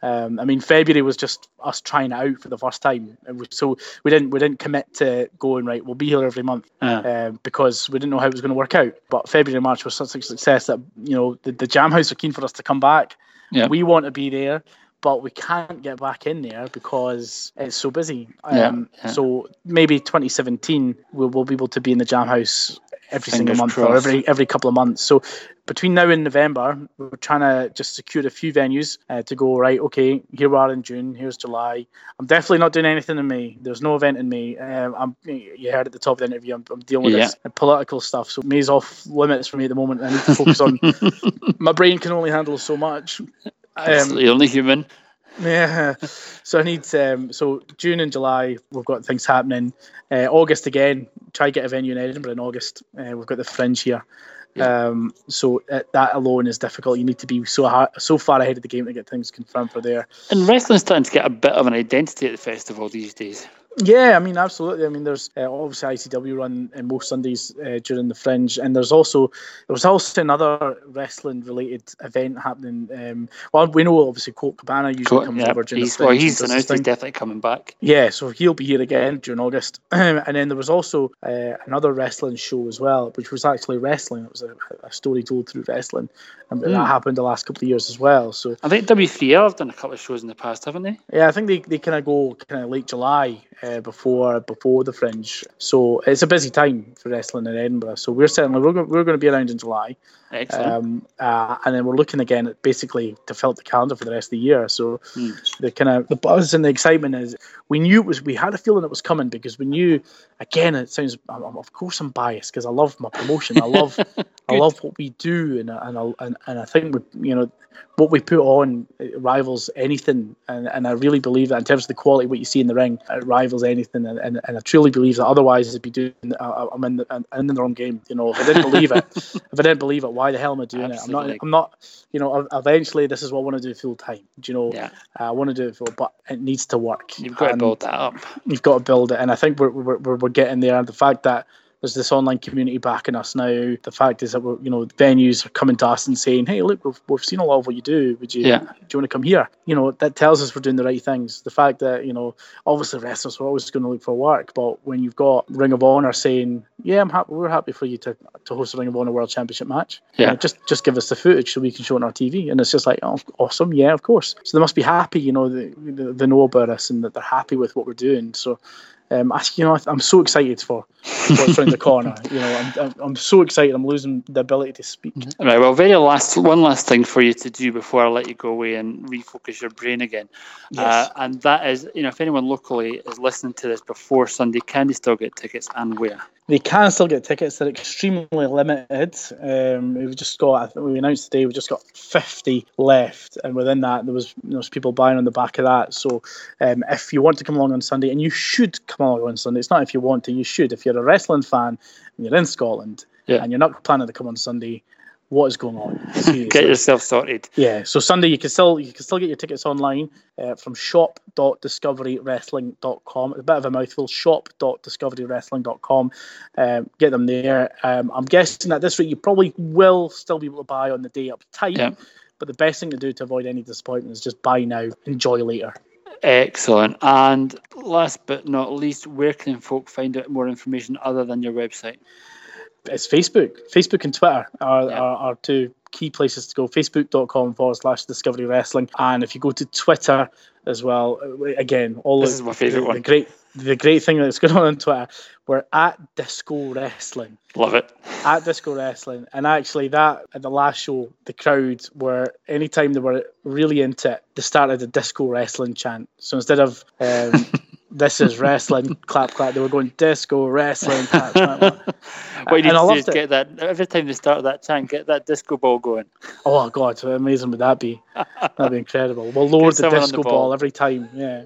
Um, I mean, February was just us trying it out for the first time, and we, so we didn't we didn't commit to going right. We'll be here every month Yeah. uh, because we didn't know how it was going to work out. But February and March was such a success that you know the, the Jam House are keen for us to come back. Yeah. We want to be there, but we can't get back in there because it's so busy. Um, Yeah, yeah. So maybe twenty seventeen we'll, we'll be able to be in the Jam House every Fingers single month crossed. or every every couple of months. So between now and November, we're trying to just secure a few venues uh, to go, right, okay, here we are in June, here's July. I'm definitely not doing anything in May. There's no event in May. Um, I'm, you heard at the top of the interview, I'm, I'm dealing with Yeah. this political stuff. So May's off limits for me at the moment. I need to focus on, my brain can only handle so much. Absolutely, only human. Yeah, so I need um, so June and July we've got things happening. Uh, August again, try to get a venue in Edinburgh in August. Uh, we've got the Fringe here, Yeah. um, so uh, that alone is difficult. You need to be so hard, so far ahead of the game to get things confirmed for there. And wrestling's starting to get a bit of an identity at the festival these days. Yeah, I mean, absolutely. I mean, there's uh, obviously I C W run in most Sundays uh, during the Fringe, and there's also there was also another wrestling related event happening. Um, well, we know obviously Colt Cabana usually Cool. comes Yeah. over during He's, the well, Fringe. he's and does his announced he's thing. definitely coming back. Yeah, so he'll be here again during August. And then there was also uh, another wrestling show as well, which was actually wrestling. It was a, a story told through wrestling. And Mm. that happened the last couple of years as well. So, I think W three L have done a couple of shows in the past, haven't they? yeah, I think they, they kind of go kind of late July uh, before before the Fringe. So it's a busy time for wrestling in Edinburgh. So we're certainly, we're going, we're going to be around in July. Excellent. Um, uh, and then we're looking again at basically to fill up the calendar for the rest of the year. So Hmm. the kind of the buzz and the excitement is we knew it was we had a feeling it was coming because we knew again it sounds of course I'm biased because I love my promotion. I love I love what we do and and I, and, and I think we you know what we put on it rivals anything and, and I really believe that in terms of the quality of what you see in the ring it rivals anything and, and, and I truly believe that otherwise it'd be doing uh, I'm in the, I'm in the wrong game. You know, if I didn't believe it if I didn't believe it, why the hell am I doing Absolutely. it? I'm not I'm not you know eventually this is what I want to do full time. Do you know? Yeah. I want to do it full, but it needs to work. You've got And to build that up. You've got to build it, and I think we're we're we're, we're getting there. And the fact that there's this online community backing us now. The fact is that we're, you know, venues are coming to us and saying, "Hey, look, we've, we've seen a lot of what you do. Would you, Yeah. do you want to come here?" You know, that tells us we're doing the right things. The fact that you know, obviously wrestlers are always going to look for work, but when you've got Ring of Honor saying, "Yeah, I'm happy, we're happy for you to, to host a Ring of Honor World Championship match," Yeah. you know, just just give us the footage so we can show it on our T V, and it's just like, "Oh, awesome, yeah, of course." So they must be happy, you know, they, they, they know about us and that they're happy with what we're doing. So. Um, I, you know, I'm so excited for what's around the corner. You know, I'm, I'm, I'm so excited. I'm losing the ability to speak. Right. Well, very last one last thing for you to do before I let you go away and refocus your brain again, Yes. uh, and that is, you know, if anyone locally is listening to this before Sunday, can they still get tickets and where? They can still get tickets. They're extremely limited. Um, we've just got, I think we announced today, we've just got fifty left. And within that, there was, there was people buying on the back of that. So um, if you want to come along on Sunday, and you should come along on Sunday, it's not if you want to, you should. If you're a wrestling fan and you're in Scotland Yeah. and you're not planning to come on Sunday, what is going on? Seriously. Get yourself sorted. Yeah, so Sunday you can still you can still get your tickets online uh, from shop dot discovery wrestling dot com. It's a bit of a mouthful. shop dot discovery wrestling dot com. Um, get them there. Um, I'm guessing at this rate you probably will still be able to buy on the day up tight. Yeah. But the best thing to do to avoid any disappointment is just buy now, enjoy later. Excellent. And last but not least, where can folk find out more information other than your website? It's Facebook. Facebook and Twitter are, Yeah. are, are two key places to go. Facebook.com forward slash Discovery Wrestling. And if you go to Twitter as well, again, all This the, is my favourite the, one. the great the great thing that's going on on Twitter, we're at Disco Wrestling. Love it. At Disco Wrestling. And actually that at the last show, the crowd were, anytime they were really into it, they started a Disco Wrestling chant. So instead of um, this is wrestling, clap, clap, they were going Disco Wrestling, clap, clap, clap. What you need And I to do loved is it. get that, every time they start that chant, get that disco ball going. Oh God, how amazing would that be? That'd be incredible. We'll lower Get the someone on disco the ball. ball. every time, yeah.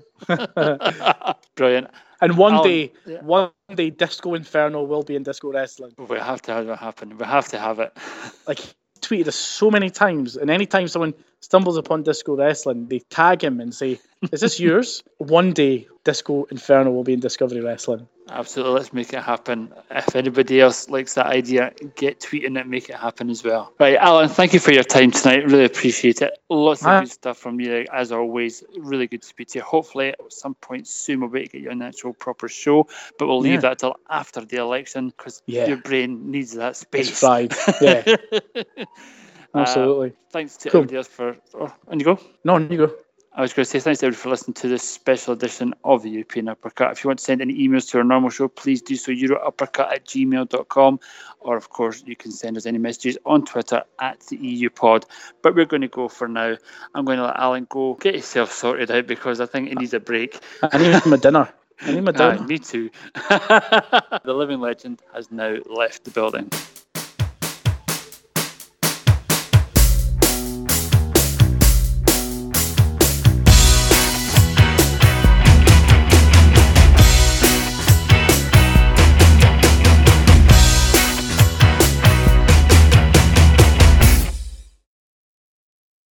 Brilliant. And one Alan, day, yeah. one day, Disco Inferno will be in Disco Wrestling. We have to have it happen. We have to have it. Like, he tweeted us so many times, and anytime someone stumbles upon Disco Wrestling, they tag him and say, "Is this yours?" One day, Disco Inferno will be in Discovery Wrestling. Absolutely, let's make it happen. If anybody else likes that idea, get tweeting it, make it happen as well. Right, Alan, thank you for your time tonight. Really appreciate it. Lots of Ah. good stuff from you, as always. Really good to speak to you. Hopefully, at some point soon, we'll be able to get you an actual proper show, but we'll leave Yeah. that till after the election because Yeah. your brain needs that space. It's fried. Yeah, absolutely. Uh, thanks to Cool. everybody else for. Oh, on you go. No, on you go. I was going to say thanks to everybody for listening to this special edition of the European Uppercut. If you want to send any emails to our normal show, please do so, eurouppercut at gmail dot com. Or, of course, you can send us any messages on Twitter at the E U Pod. But we're going to go for now. I'm going to let Alan go. Get yourself sorted out because I think he needs a break. I need my dinner. I need my dinner. Ah, me too. The living legend has now left the building.